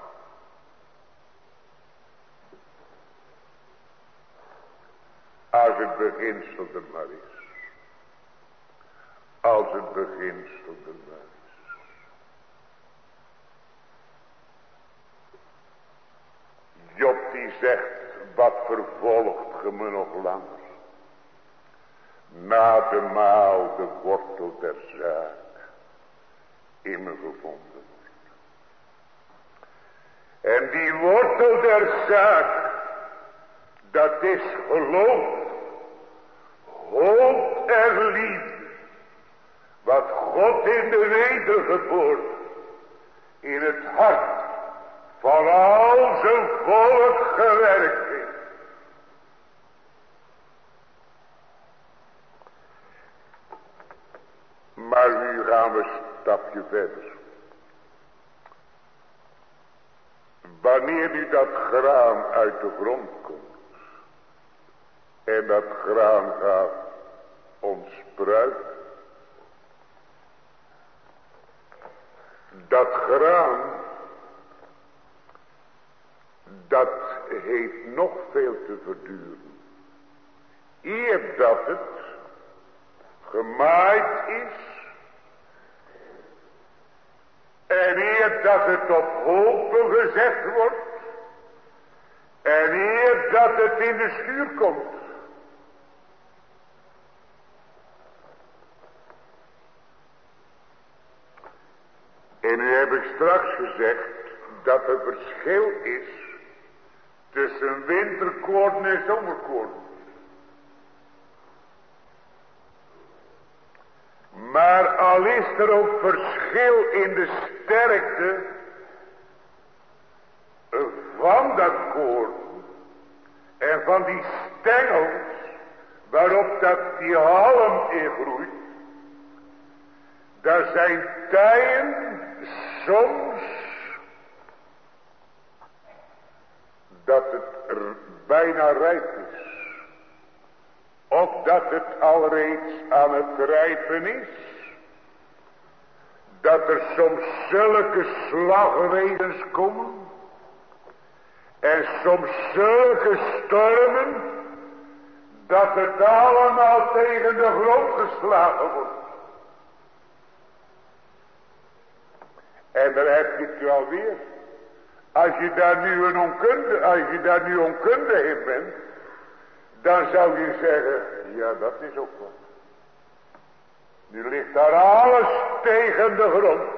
Als het beginsel er maar is. Als het beginsel er maar is. Job die zegt, wat vervolgt ge me nog langer? Na de maal de wortel der zaak in me gevonden wordt. En die wortel der zaak, dat is geloof, hoop en liefde. Wat God in de wedergeboorte, in het hart van al zijn volk gewerkt heeft. Maar nu gaan we een stapje verder. Wanneer nu dat graan uit de grond komt. En dat graan gaat ontspruiten. Dat graan. Dat heeft nog veel te verduren. Eer dat het gemaaid is. En eer dat het op hopen gezet wordt. En eer dat het in de schuur komt. En nu heb ik straks gezegd dat er verschil is tussen winterkoorn en zomerkoorn. Maar al is er ook verschil in de sterkte van dat koorn en van die stengels waarop dat die halm in groeit. Daar zijn tijden soms dat het er bijna rijp is. Of dat het al reeds aan het rijpen is. Dat er soms zulke slagregens komen. En soms zulke stormen. Dat het allemaal tegen de grond geslagen wordt. En daar heb je het alweer. Als je daar nu een onkunde, als je daar nu onkundig in bent. Dan zou je zeggen, ja dat is ook wat. Nu ligt daar alles tegen de grond.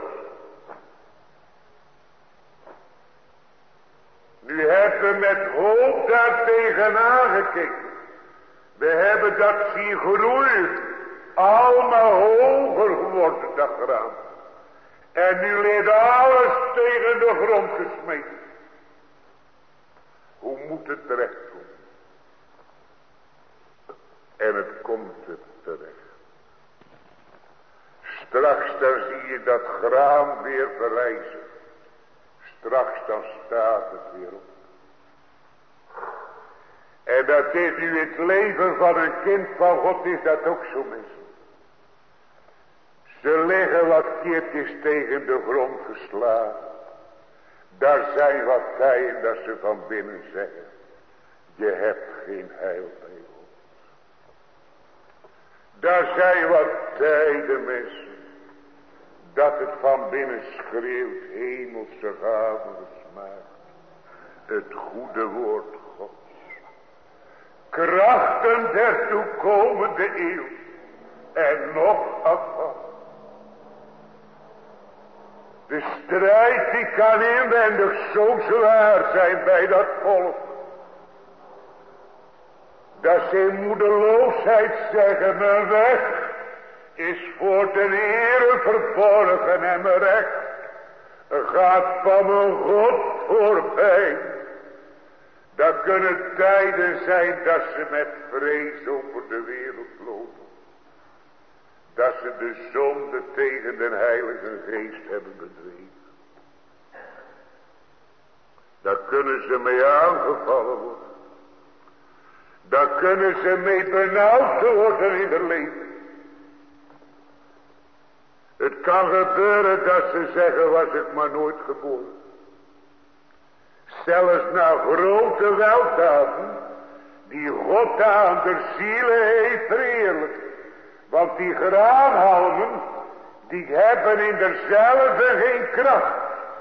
Nu hebben we met hoop daar tegenaan gekeken. We hebben dat zien groeien. Allemaal hoger geworden dat graan. En nu ligt alles tegen de grond gesmeten. Hoe moet het terechtkomen? En het komt het terecht. Straks dan zie je dat graan weer verrijzen. Straks dan staat het weer op. En dat is nu het leven van een kind van God is dat ook zo mis. Ze liggen wat keertjes tegen de grond geslagen. Daar zijn wat tijden dat ze van binnen zeggen. Je hebt geen heil bij ons. Daar zijn wat tijden mensen. Dat het van binnen schreeuwt hemelse gaven gesmaakt. Het goede woord Gods. Krachten der toekomende eeuw. En nog afval. De strijd die kan inwendig zo zwaar zijn bij dat volk. Dat ze in moedeloosheid zeggen, mijn weg is voor de Heere verborgen en mijn recht gaat van mijn God voorbij. Dat kunnen tijden zijn dat ze met vrees over de wereld lopen. Dat ze de zonde tegen de Heilige Geest hebben bedreven. Daar kunnen ze mee aangevallen worden. Daar kunnen ze mee benauwd worden in het leven. Het kan gebeuren dat ze zeggen, was ik maar nooit geboren. Zelfs na grote weldaden, die God aan de zielen heeft verheerlijkt. Want die graanhalmen, die hebben in derzelfde geen kracht.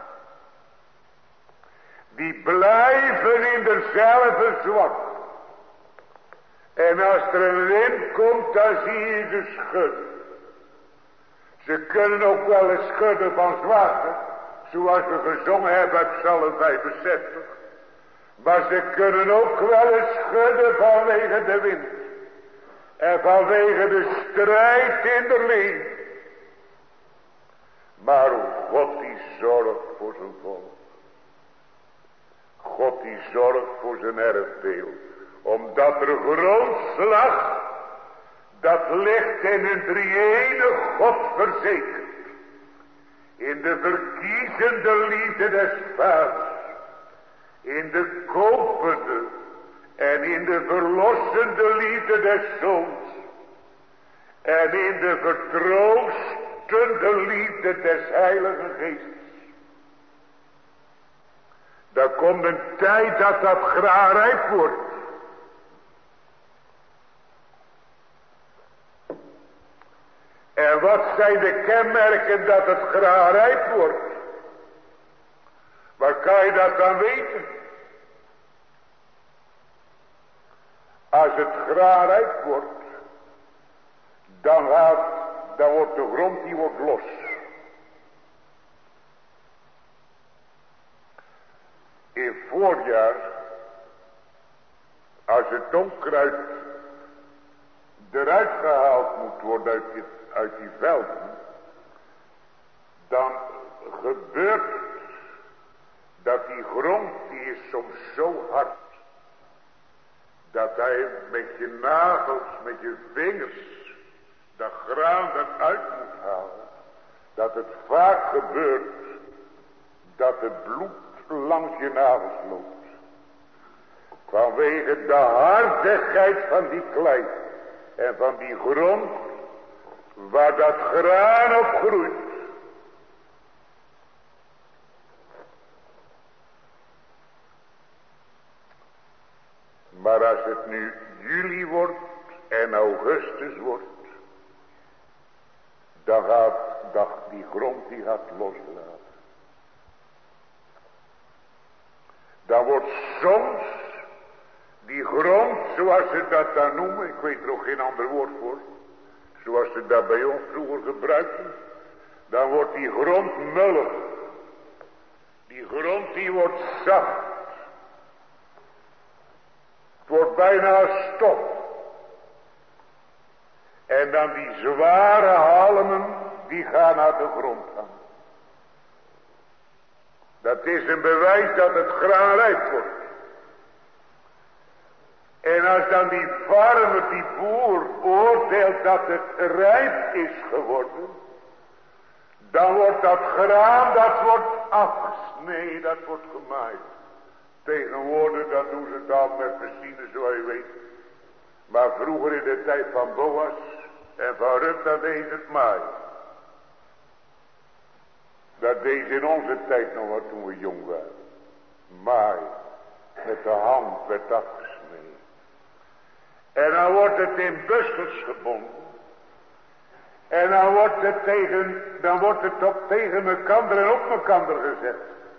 Die blijven in derzelfde zwak. En als er een wind komt, dan zie je ze schudden. Ze kunnen ook wel eens schudden van zwarte, zoals we gezongen hebben uit Psalm vijfenzestig. Maar ze kunnen ook wel eens schudden vanwege de wind. En vanwege de strijd in de leven. Maar God die zorgt voor zijn volk. God die zorgt voor zijn erfdeel. Omdat er grondslag, dat ligt in een drie-enige God verzekerd. In de verkiezende liefde des vaders. In de kopende en in de verlossende liefde des zoons. En in de vertroostende liefde des Heilige Geestes. Daar komt een tijd dat dat graan rijp wordt. En wat zijn de kenmerken dat het graan rijp wordt? Waar kan je dat dan weten? Als het graan rijp wordt, dan, gaat, dan wordt de grond die wordt los. In voorjaar, als het onkruid eruit gehaald moet worden uit die, uit die velden, dan gebeurt het dat die grond, die is soms zo hard, dat hij met je nagels, met je vingers, dat graan eruit moet halen. Dat het vaak gebeurt, dat het bloed langs je nagels loopt. Vanwege de hardigheid van die klei en van die grond, waar dat graan op groeit. Maar als het nu juli wordt en augustus wordt, dan gaat dat, die grond die gaat loslaten. Dan wordt soms die grond, zoals ze dat dan noemen, ik weet er ook geen ander woord voor, zoals ze dat bij ons vroeger gebruikten, dan wordt die grond mullig. Die grond die wordt zacht. Het wordt bijna stof. En dan die zware halmen, die gaan naar de grond aan. Dat is een bewijs dat het graan rijp wordt. En als dan die farmer, die boer, oordeelt dat het rijp is geworden, dan wordt dat graan, dat wordt afgesneden, dat wordt gemaaid. Tegenwoordig, dan doen ze het al met machines, zoals je weet. Maar vroeger in de tijd van Boas en van Rut, dat deed het maaien. Dat deed in onze tijd nog wat toen we jong waren. Maaien. Met de hand werd afgesneden. En dan wordt het in bussels gebonden. En dan wordt het tegen, dan wordt het op tegen mekander en op mekander gezet.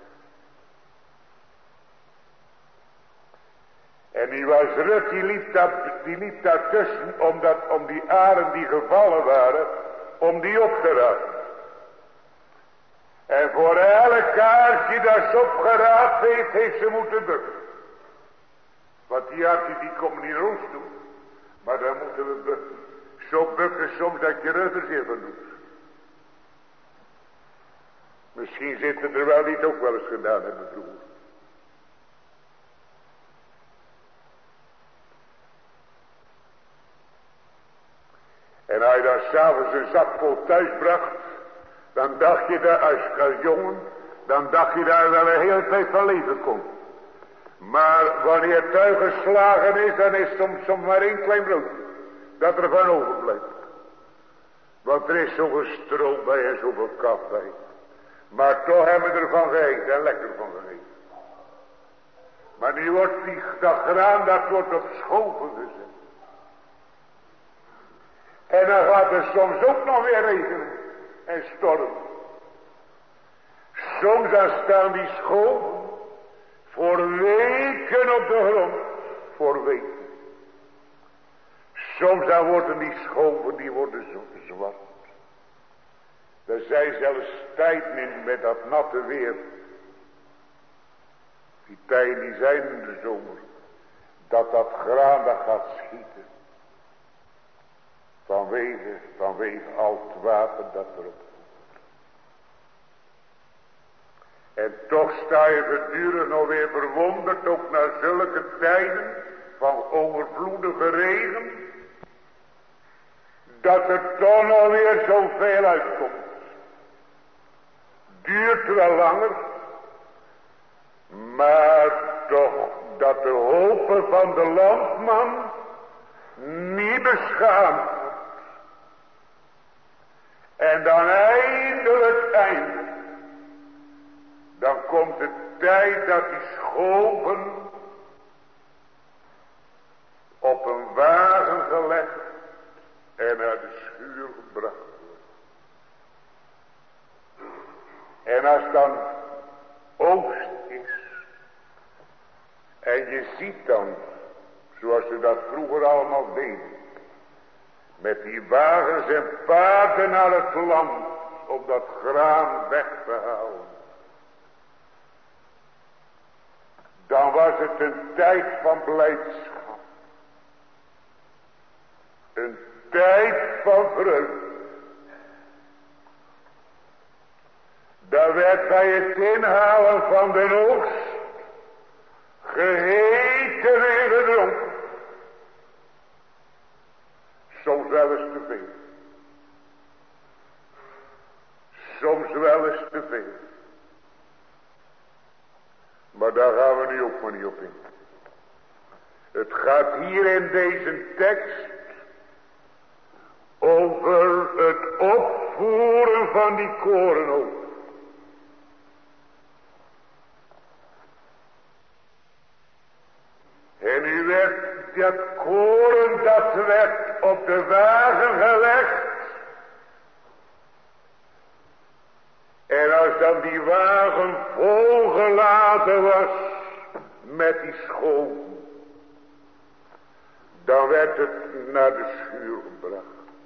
En die was Rut, die liep, dat, die liep daartussen om, dat, om die aren die gevallen waren, om die op te raken. En voor elk kaartje dat ze opgeraapt heeft, heeft ze moeten bukken. Want die aardjes die komen niet naar ons toe, maar daar moeten we bukken. Zo bukken soms dat je rug er zeer van doet. Misschien zitten er wel die het ook wel eens gedaan hebben vroeger. En als je dan s'avonds een zak vol thuis bracht, dan dacht je dat als, als jongen, dan dacht je daar wel een hele tijd van leven kon. Maar wanneer het tuig geslagen is, dan is soms, soms maar één klein broodje dat er van overblijft. Want er is zoveel stroop bij en zoveel kaf bij. Maar toch hebben we ervan gegeten en lekker van gegeten. Maar nu wordt die, dat graan, dat wordt op schoven gezet. En dan gaat het soms ook nog weer regenen en stormen. Soms dan staan die schoven voor weken op de grond. Voor weken. Soms dan worden die schoven, die worden zo zwart. Er zijn zelfs tijden in met dat natte weer. Die tijden die zijn in de zomer. Dat dat graan dat gaat schieten. Vanwege, vanwege al het water dat erop komt. En toch sta je voortdurend nog weer verwonderd, ook naar zulke tijden van overvloedige regen, dat er toch nog weer zoveel uitkomt. Duurt wel langer, maar toch dat de hopen van de landman niet beschaamd wordt. En dan eindelijk eind. Dan komt de tijd dat die schoven op een wagen gelegd en naar de schuur gebracht worden. En als dan oogst is en je ziet dan, zoals ze dat vroeger allemaal deden, met die wagens en paarden naar het land om dat graan weg te halen. Dan was het een tijd van blijdschap. Een tijd van vreugde. Daar werd bij het inhalen van de oogst geheten en gedronken. Soms wel eens te veel. Soms wel eens te veel. Maar daar gaan we nu ook maar niet op in. Het gaat hier in deze tekst over het opvoeren van die korenhoop. En nu werd dat koren, dat werd op de wagen gelegd. En als dan die wagen volgeladen was met die schoven, dan werd het naar de schuur gebracht.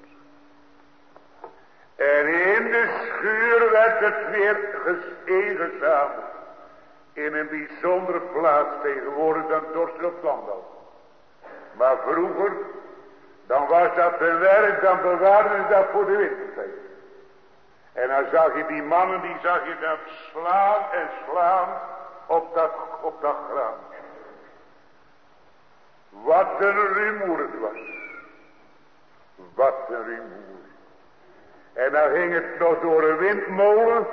En in de schuur werd het weer ingezameld. In een bijzondere plaats, tegenwoordig dan dorst op landbouw. Maar vroeger, dan was dat een werk, dan bewaarden ze dat voor de wintertijd. En dan zag je die mannen, die zag je dan slaan en slaan op dat, op dat graan. Wat een rumoer het was. Wat een rumoer. En dan ging het nog door een windmolen.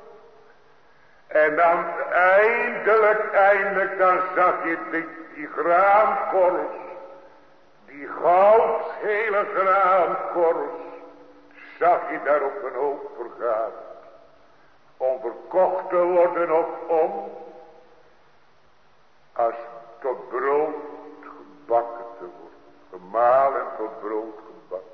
En dan eindelijk, eindelijk, dan zag je die, die graankorrels. Die goudgele graankorrels. Zag je daar op een hoop vergaan. Om verkocht te worden of om. Als tot brood gebakken te worden. Gemalen tot brood gebakken.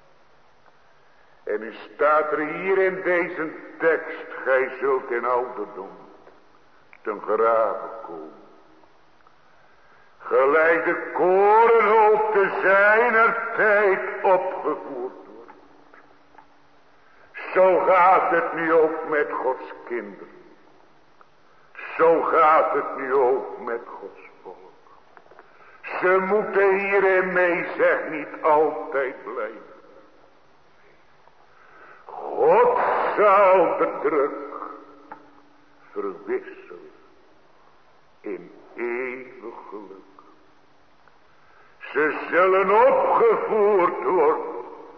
En nu staat er hier in deze tekst. Gij zult in ouderdom ten graven komen. Gelijk de korenhoop te zijner tijd opgevoerd wordt. Zo gaat het nu ook met Gods kinderen. Zo gaat het nu ook met Gods volk. Ze moeten hierin mee, zeg, niet altijd blijven. zal de druk verwisselen in eeuwig geluk. Ze zullen opgevoerd worden.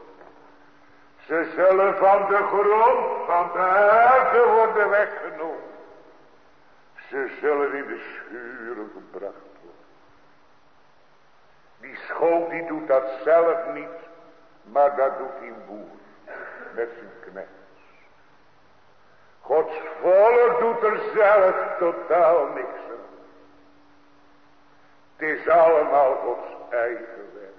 Ze zullen van de grond, van de aarde worden weggenomen. Ze zullen in de schuren gebracht worden. Die school die doet dat zelf niet, maar dat doet die boer met zijn knechts. Gods volk doet er zelf totaal niks aan. Het is allemaal Gods eigen werk.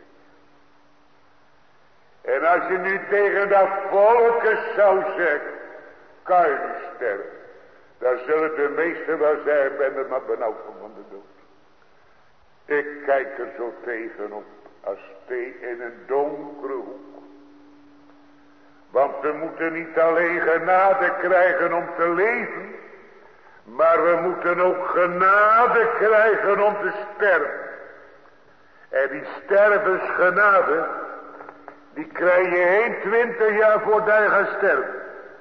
En als je nu tegen dat volk zou zeggen, kan je niet sterven, dan zullen de meesten wel zeggen, ik ben er maar benauwd van de dood. Ik kijk er zo tegenop als thee in een donkere hoek. Want we moeten niet alleen genade krijgen om te leven, maar we moeten ook genade krijgen om te sterven. En die stervensgenade, die krijg je eenentwintig jaar voordat je gaat sterven.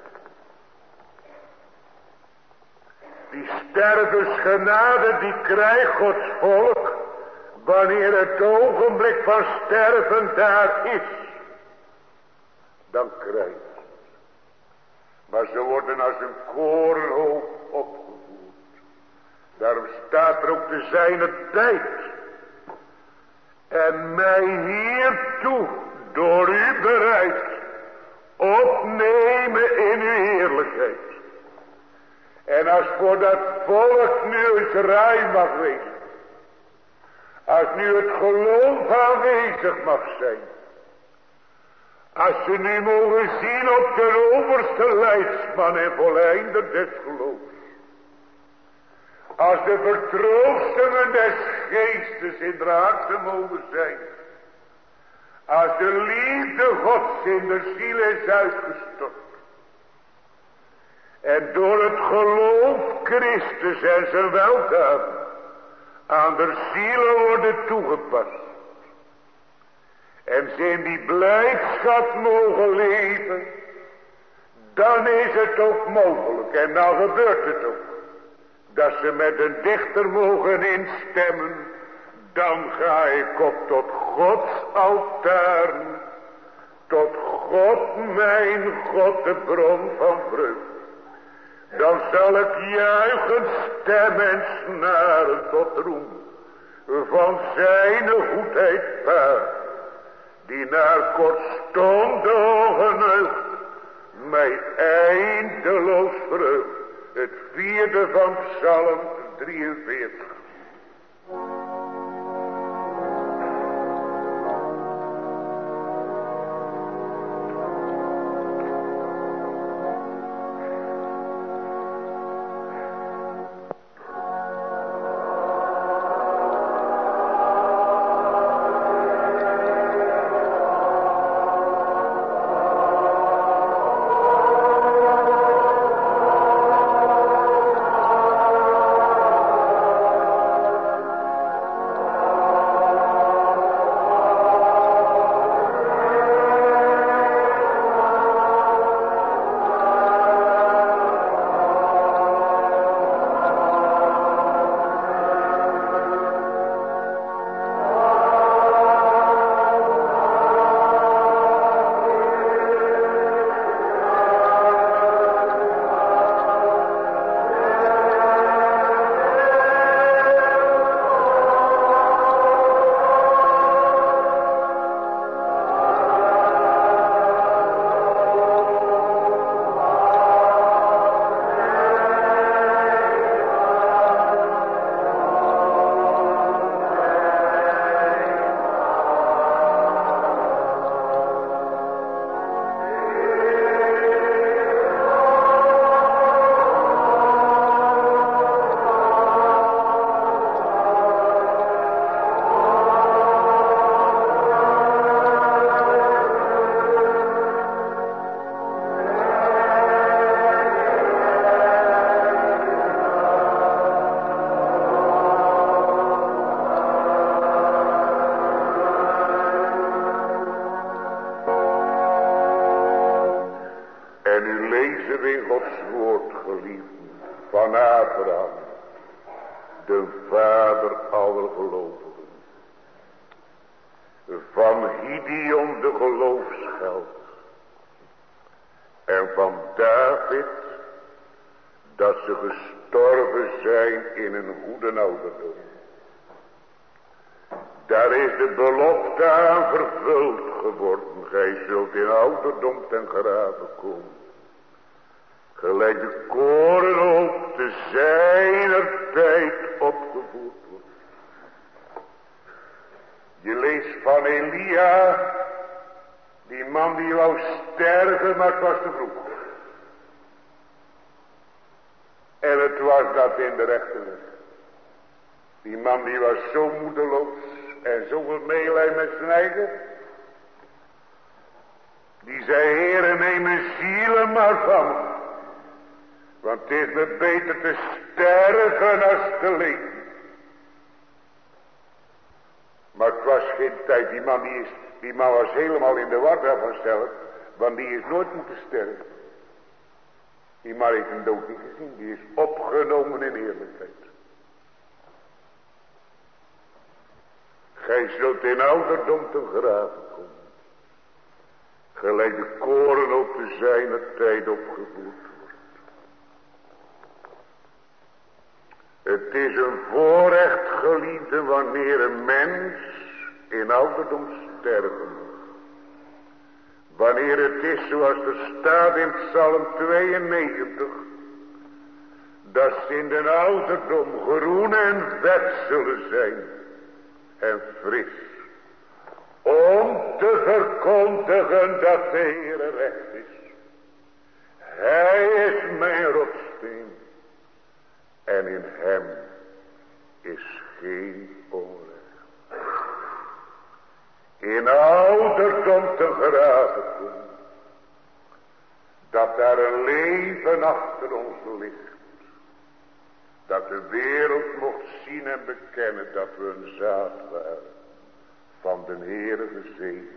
Die stervensgenade, die krijgt Gods volk wanneer het ogenblik van sterven daar is. Dan krijg je het. Maar ze worden als een korenhoop opgevoerd. Daarom staat er ook te zijner tijd. En mij hiertoe door u bereid opnemen in uw heerlijkheid. En als voor dat volk nu eens raai mag wezen. Als nu het geloof aanwezig mag zijn. Als ze nu mogen zien op de overste leidsman en volleinder des geloofs. Als de vertroostingen des geestes in de harten mogen zijn. Als de liefde Gods in de ziel is uitgestort. En door het geloof Christus en zijn weldaden aan de zielen worden toegepast. En ze in die blijdschap mogen leven. Dan is het ook mogelijk. En dan gebeurt het ook. Dat ze met een dichter mogen instemmen. Dan ga ik op tot Gods altaar. Tot God mijn God de bron van vreugde. Dan zal ik juichen stem en snaren tot roem. Van zijn goedheid paard. Die naar kortstondige ogenheugd mij eindeloos vreugd. Het vierde van Psalm drieënveertig. Abraham, de vader aller gelovigen. Van Gideon de geloofsheld. En van David, dat ze gestorven zijn in een goede ouderdom. Daar is de belofte aan vervuld geworden. Gij zult in ouderdom ten grave komen. Gelijk de korenhoop te zijner tijd opgevoerd wordt. Je leest van Elia, die man die wou sterven, maar het was te vroeg. En het was dat in de rechte weg. Die man die was zo moedeloos en zoveel meelij met zijn eigen. Die zei, Heere, neem mijn zielen maar van me. Want het is me beter te sterven als te leven. Maar het was geen tijd. Die man, die is, die man was helemaal in de war daarvan zelf. Want die is nooit moeten sterven. Die man heeft een dood niet gezien. Die is opgenomen in heerlijkheid. Gij zult in ouderdom ten grave komen. Gelijk de koren op de zijner tijd opgevoerd wordt. Het is een voorrecht, geliefde, wanneer een mens in ouderdom sterven mag. Wanneer het is zoals er staat in Psalm tweeënnegentig. Dat ze in de ouderdom groen en vet zullen zijn. En fris. Om te verkondigen dat de Heere recht is. Hij is mijn rotssteen. En in hem is geen onrecht. In ouderdom te graven komen. Dat daar een leven achter ons ligt. Dat de wereld mocht zien en bekennen dat we een zaad waren. Van de Heere gezegend.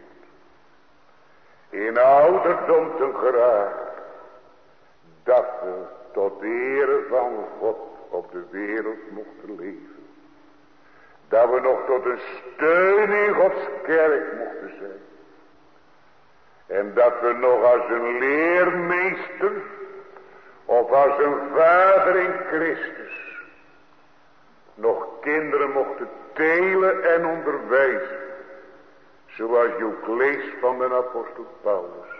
In ouderdom te graven. Dat we tot ere van God op de wereld mochten leven. Dat we nog tot een steun in Gods kerk mochten zijn. En dat we nog als een leermeester of als een vader in Christus nog kinderen mochten telen en onderwijzen. Zoals je ook leest van de apostel Paulus.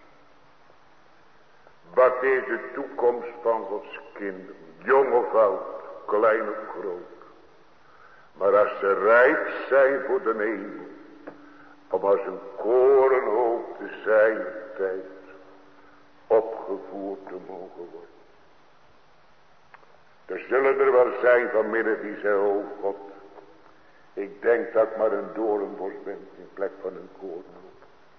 Wat is de toekomst van Gods kinderen? Jong of oud, klein of groot. Maar als ze rijp zijn voor de hemel. Om als een korenhoop te zijn tijd opgevoerd te mogen worden. Er zullen er wel zijn vanmiddag die zeggen, oh God. Ik denk dat ik maar een doornbos ben in plek van een korenhoop.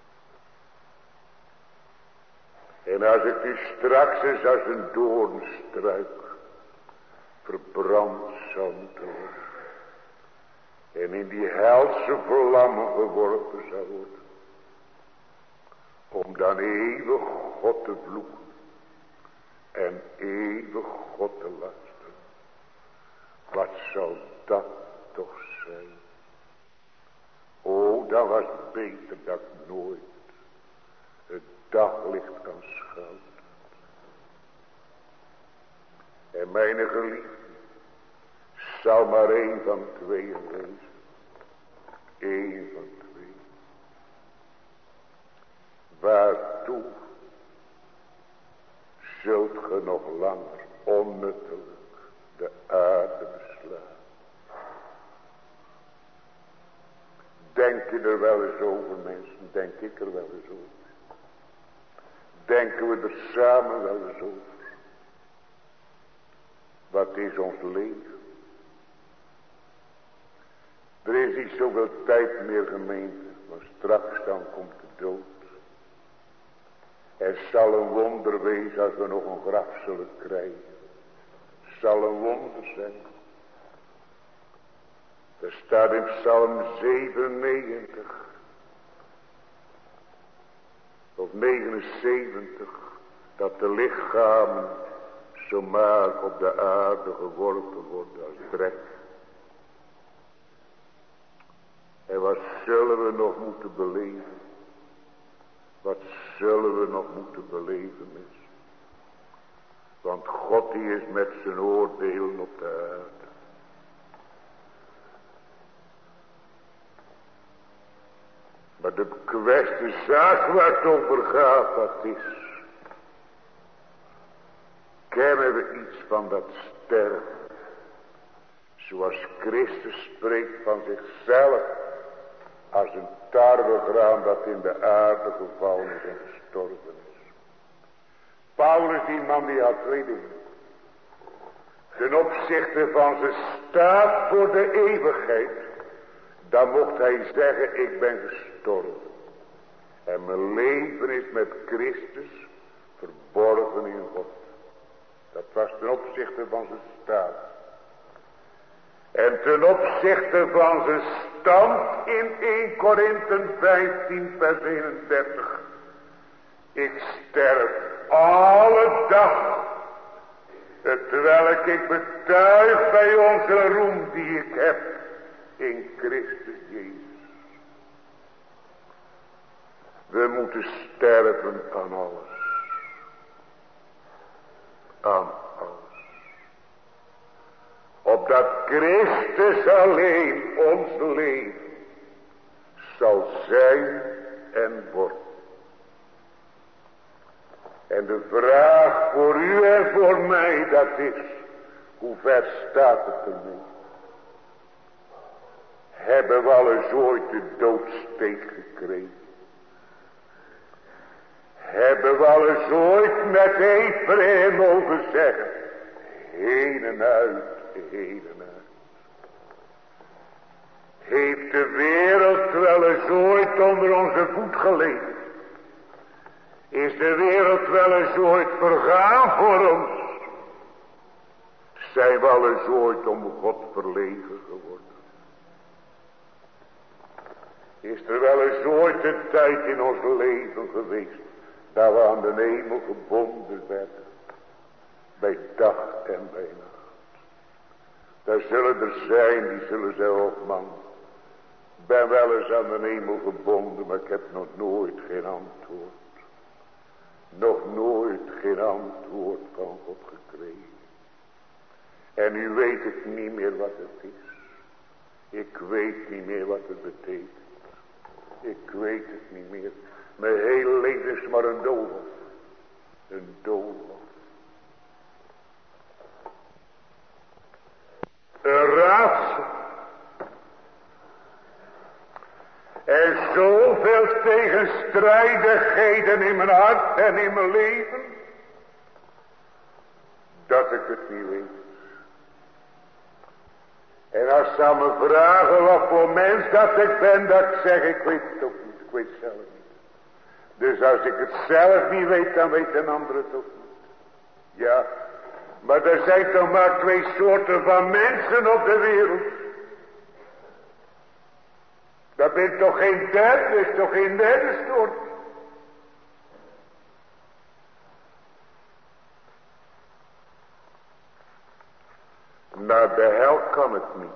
En als ik u straks eens als een doornstruik verbrand zou moeten worden. En in die helse vlammen geworpen zou worden. Om dan eeuwig God te vloeken. En eeuwig God te lasten. Wat zou dat toch zijn? O, dat was beter dat ik nooit het daglicht kan schouwen. En mijn geliefde zal maar één van tweeën wezen. Eén van twee. Waartoe zult ge nog langer onnuttelijk de aarde beslaan? Denk je er wel eens over, mensen? Denk ik er wel eens over? Denken we er samen wel eens over? Wat is ons leven? Er is niet zoveel tijd meer, gemeente, maar straks dan komt de dood. Het zal een wonder wezen als we nog een graf zullen krijgen. Het zal een wonder zijn. Er staat in Psalm zevenennegentig of negenenzeventig dat de lichamen zomaar op de aarde geworpen wordt als drek. En wat zullen we nog moeten beleven? Wat zullen we nog moeten beleven, mensen? Want God die is met zijn oordelen op de aarde. Maar de kwestie zaak waar het over gaat, dat is. Kennen we iets van dat sterven? Zoals Christus spreekt van zichzelf. Als een tarwegraan dat in de aarde gevallen is en gestorven is. Paulus, die man, die had twee dingen. Ten opzichte van zijn staat voor de eeuwigheid. Dan mocht hij zeggen, ik ben gestorven. En mijn leven is met Christus verborgen in God. Dat was ten opzichte van zijn staat. En ten opzichte van zijn stand in eerste Korinthe vijftien vers eenendertig. Ik sterf alle dag. Terwijl ik betuig bij onze roem die ik heb in Christus Jezus. We moeten sterven aan alles. Aan alles. Opdat Christus alleen ons leven zal zijn en worden. En de vraag voor u en voor mij dat is, hoe ver staat het ermee? Hebben we al eens ooit de doodsteek gekregen? Hebben we al eens ooit met Ephraim mogen zeggen, heen en uit, heen en uit. Heeft de wereld wel eens ooit onder onze voet gelegen? Is de wereld wel eens ooit vergaan voor ons? Zijn we al eens ooit om God verlegen geworden? Is er wel eens ooit een tijd in ons leven geweest dat we aan de hemel gebonden werden? Bij dag en bij nacht. Daar zullen er zijn die zullen zeggen, oh man, ik ben wel eens aan de hemel gebonden, maar ik heb nog nooit geen antwoord. Nog nooit geen antwoord van God gekregen. En nu weet ik niet meer wat het is. Ik weet niet meer wat het betekent. Ik weet het niet meer. Mijn hele leven is maar een doolhof. Een doolhof. Een raadsel. En zoveel tegenstrijdigheden in mijn hart en in mijn leven. Dat ik het niet weet. En als ze aan me vragen wat voor mens dat ik ben, dat ik zeg, ik weet het ook niet. Ik weet het zelf niet. Dus als ik het zelf niet weet, dan weet een ander het ook niet. Ja, maar er zijn toch maar twee soorten van mensen op de wereld. Dat bent toch geen derde, is toch geen derde soort. Naar de hel kan het niet.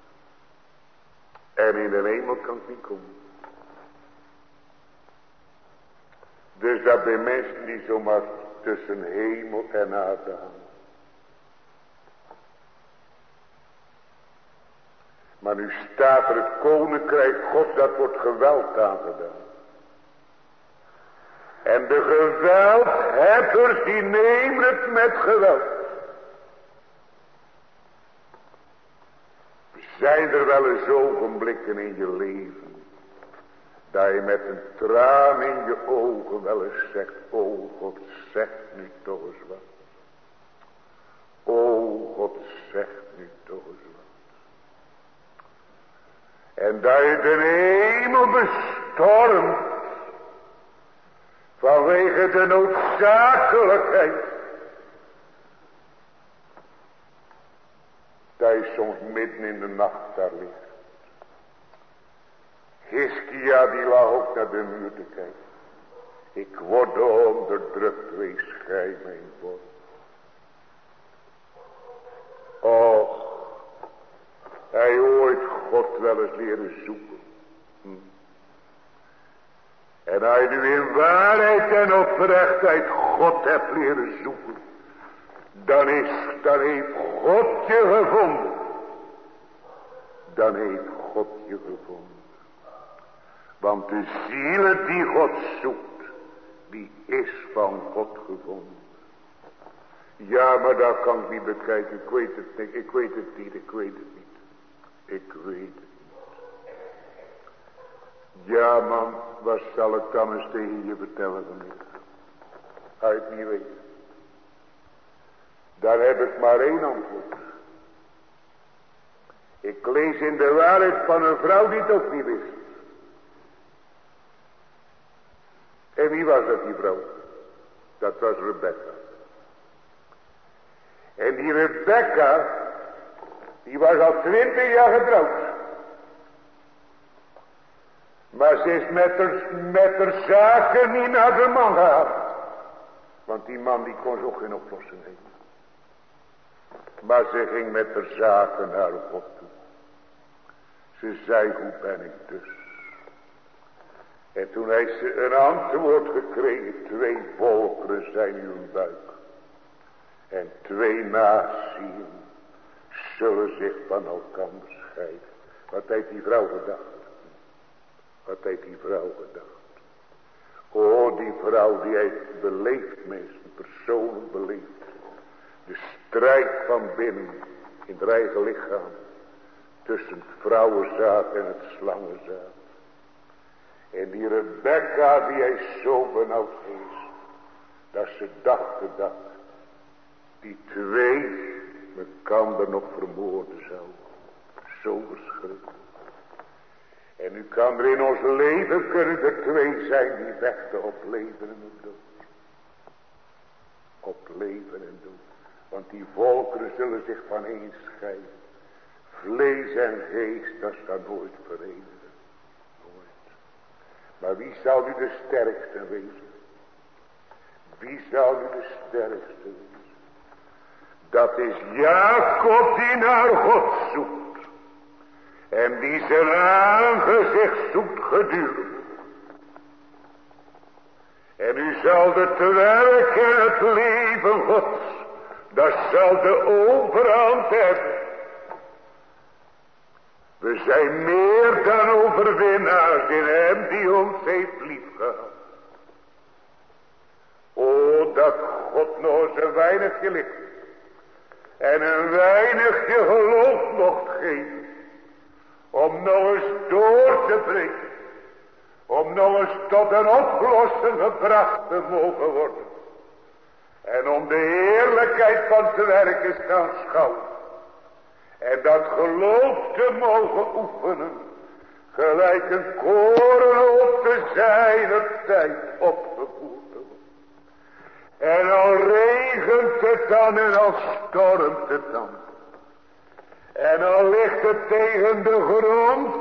En in de hemel kan het niet komen. Dus dat zijn mensen die zomaar tussen hemel en aarde hangen. Maar nu staat er het koninkrijk God, dat wordt geweld aangedaan. En de geweldhebbers die nemen het met geweld. Zijn er wel eens ogenblikken in je leven, dat je met een traan in je ogen wel eens zegt, o God, zeg nu toch eens wat. O God, zeg nu toch eens wat. En dat je de hemel bestormt, vanwege de noodzakelijkheid. Dat je soms midden in de nacht daar ligt. Hiskia die lag ook naar de muur te kijken. Ik word onderdrukt, wees gij mijn borst. wel eens leren zoeken. Hm. En als je nu in waarheid en oprechtheid God hebt leren zoeken, dan is, dan heeft God je gevonden. Dan heeft God je gevonden. Want de ziel die God zoekt, die is van God gevonden. Ja, maar dat kan ik niet bekijken. Ik weet het niet. Ik weet het niet. Ik weet het niet. Ik weet het niet. Ja, man, wat zal ik dan eens tegen je vertellen vanmiddag? Als je het niet weet. Daar heb ik maar één antwoord. Ik lees in de waarheid van een vrouw die het ook niet wist. En wie was dat, die vrouw? Dat was Rebecca. En die Rebecca, die was al twintig jaar getrouwd. Maar ze is met haar, met haar zaken niet naar de man gehaald. Want die man die kon zo geen oplossing geven. Maar ze ging met haar zaken naar God toe. Ze zei, hoe ben ik dus? En toen heeft ze een antwoord gekregen. Twee volkeren zijn in uw buik. En twee naties zullen zich van elkaar scheiden. Wat heeft die vrouw gedacht? Wat heeft die vrouw gedacht? Oh, die vrouw die heeft beleefd, mensen, persoonlijk beleefd. De strijd van binnen in het eigen lichaam. Tussen het vrouwenzaad en het slangenzaad. En die Rebecca die heeft zo benauwd geweest. Dat ze dachten dat die twee elkaar nog vermoorden zouden. Zo verschrikkelijk. En nu kan er in ons leven kunnen er twee zijn die vechten op leven en op dood. Op leven en dood. Want die volkeren zullen zich van een scheiden. Vlees en geest, dat zal nooit verenigen. Nooit. Maar wie zal nu de sterkste wezen? Wie zal nu de sterkste wezen? Dat is Jacob die naar God zoekt. En die zijn aangezicht zoekt gedurende. En u zal het werk en het leven Gods, dat zal de overhand hebben. We zijn meer dan overwinnaars in hem die ons heeft liefgehad. O, dat God nog eens een weinigje licht en een weinigje geloof mocht geven. Om nog eens door te breken. Om nog eens tot een oplossing gebracht te mogen worden. En om de heerlijkheid van het werk eens gaan schouwen. En dat geloof te mogen oefenen. Gelijk een korenhoop te zijner tijd opgevoerd te worden. En al regent het dan en al stormt het dan. En al ligt het tegen de grond.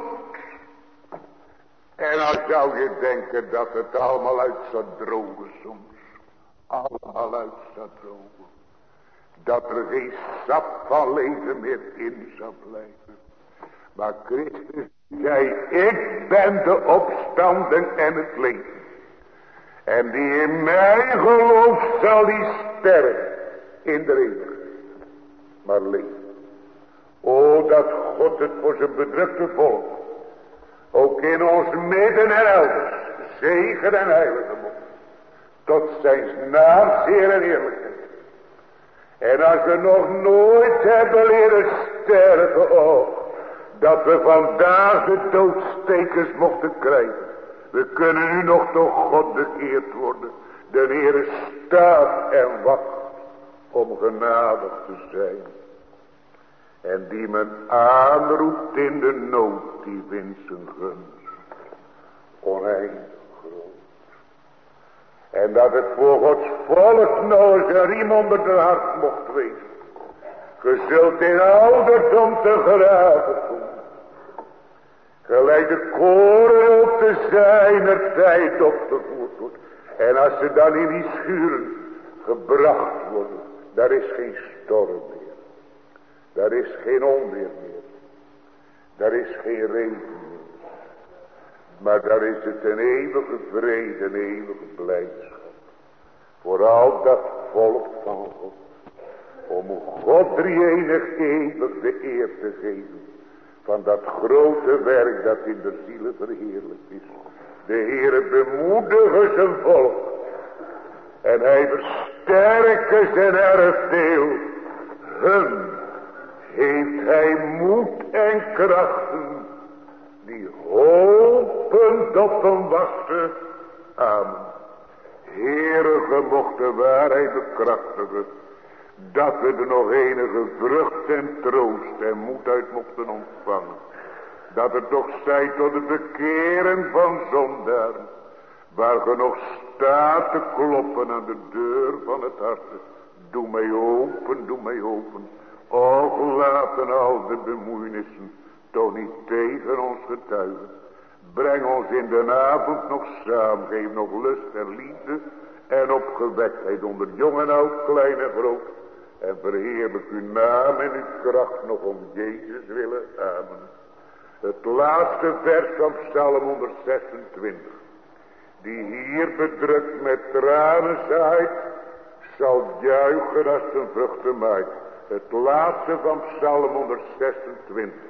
En dan zou je denken dat het allemaal uit zou drogen soms. Allemaal uit zou drogen. Dat er geen sap van leven meer in zou blijven. Maar Christus zei, ik ben de opstanding en het leven. En die in mij gelooft zal die sterven in de eeuwigheid. Maar leven. O, dat God het voor zijn bedrukte volk, ook in ons midden en elders, zegen en heiligen mocht, tot zijn naam zeer en eerlijkheid. En als we nog nooit hebben leren sterven, oh, dat we vandaag de doodstekens mochten krijgen. We kunnen nu nog door God bekeerd worden. De Heer staat en wacht om genadig te zijn. En die men aanroept in de nood, die vindt zijn gunst oneindig groot. En dat het voor Gods volk nog eens een riem onder de hart mocht wezen. Ge zult in ouderdom te graven komen. Gelijk de koren op de zijner tijd opgevoerd wordt. En als ze dan in die schuren gebracht worden, daar is geen storm meer. Daar is geen onweer meer. Daar is geen regen. Maar daar is het een eeuwige vrede, een eeuwige blijdschap. Voor al dat volk van God. Om God drie-enig eeuwig de eer te geven. Van dat grote werk dat in de zielen verheerlijkt is. De Heere bemoedige zijn volk. En hij versterke zijn erfdeel. Hun heeft hij moed en krachten. Die hopend op hem wachten. Amen. Heere, ge mocht de waarheid bekrachtigen. Dat we er nog enige vrucht en troost en moed uit mochten ontvangen. Dat het toch zij tot het bekeren van zondaren. Waar ge nog staat te kloppen aan de deur van het hart. Doe mij open, doe mij open. Och, laten al de bemoeienissen toch niet tegen ons getuigen. Breng ons in de avond nog samen. Geef nog lust en liefde en opgewektheid onder jong en oud, klein en groot. En verheerlijk uw naam en uw kracht nog om Jezus willen. Amen. Het laatste vers van Psalm honderdzesentwintig. Die hier bedrukt met tranen zaait. Zal juichen als zijn vruchten maait. Het laatste van Psalm honderdzesentwintig.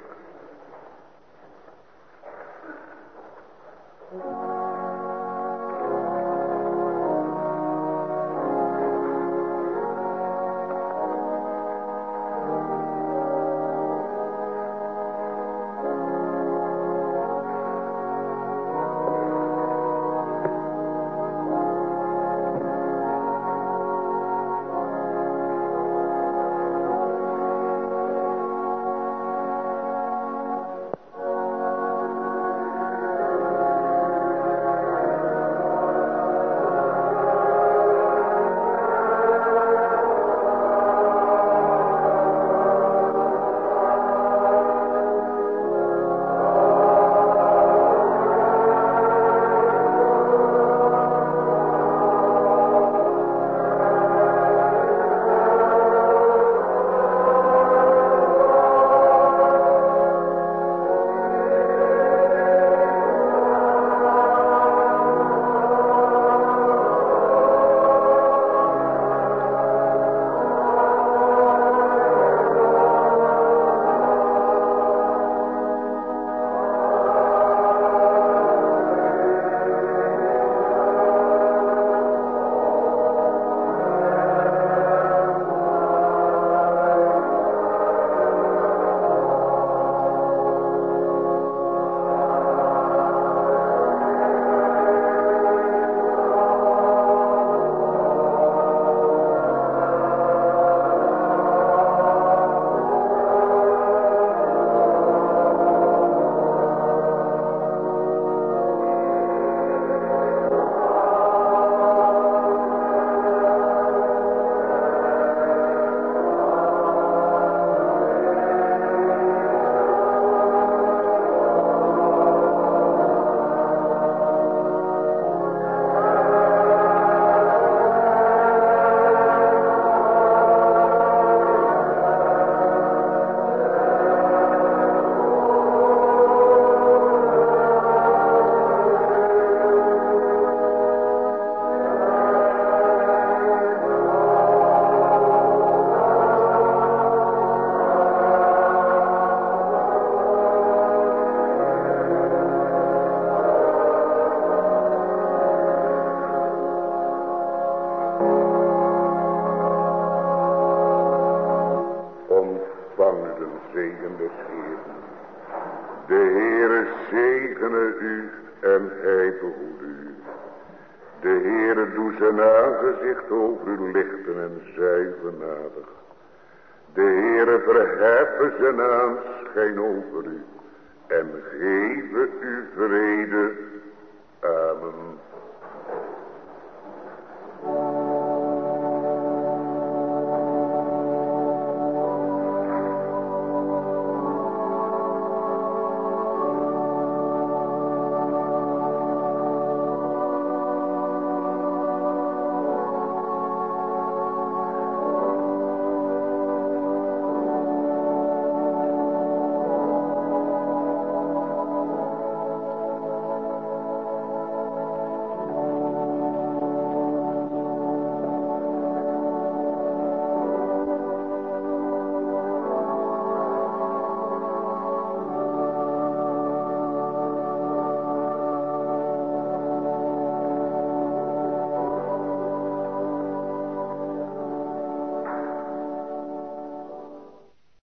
zegen des Heeren. De Heere zegene u en hij behoede u. De Heere doe zijn aangezicht over u lichten en zij genadig. De Heere verheffen zijn aanschijn over u en geef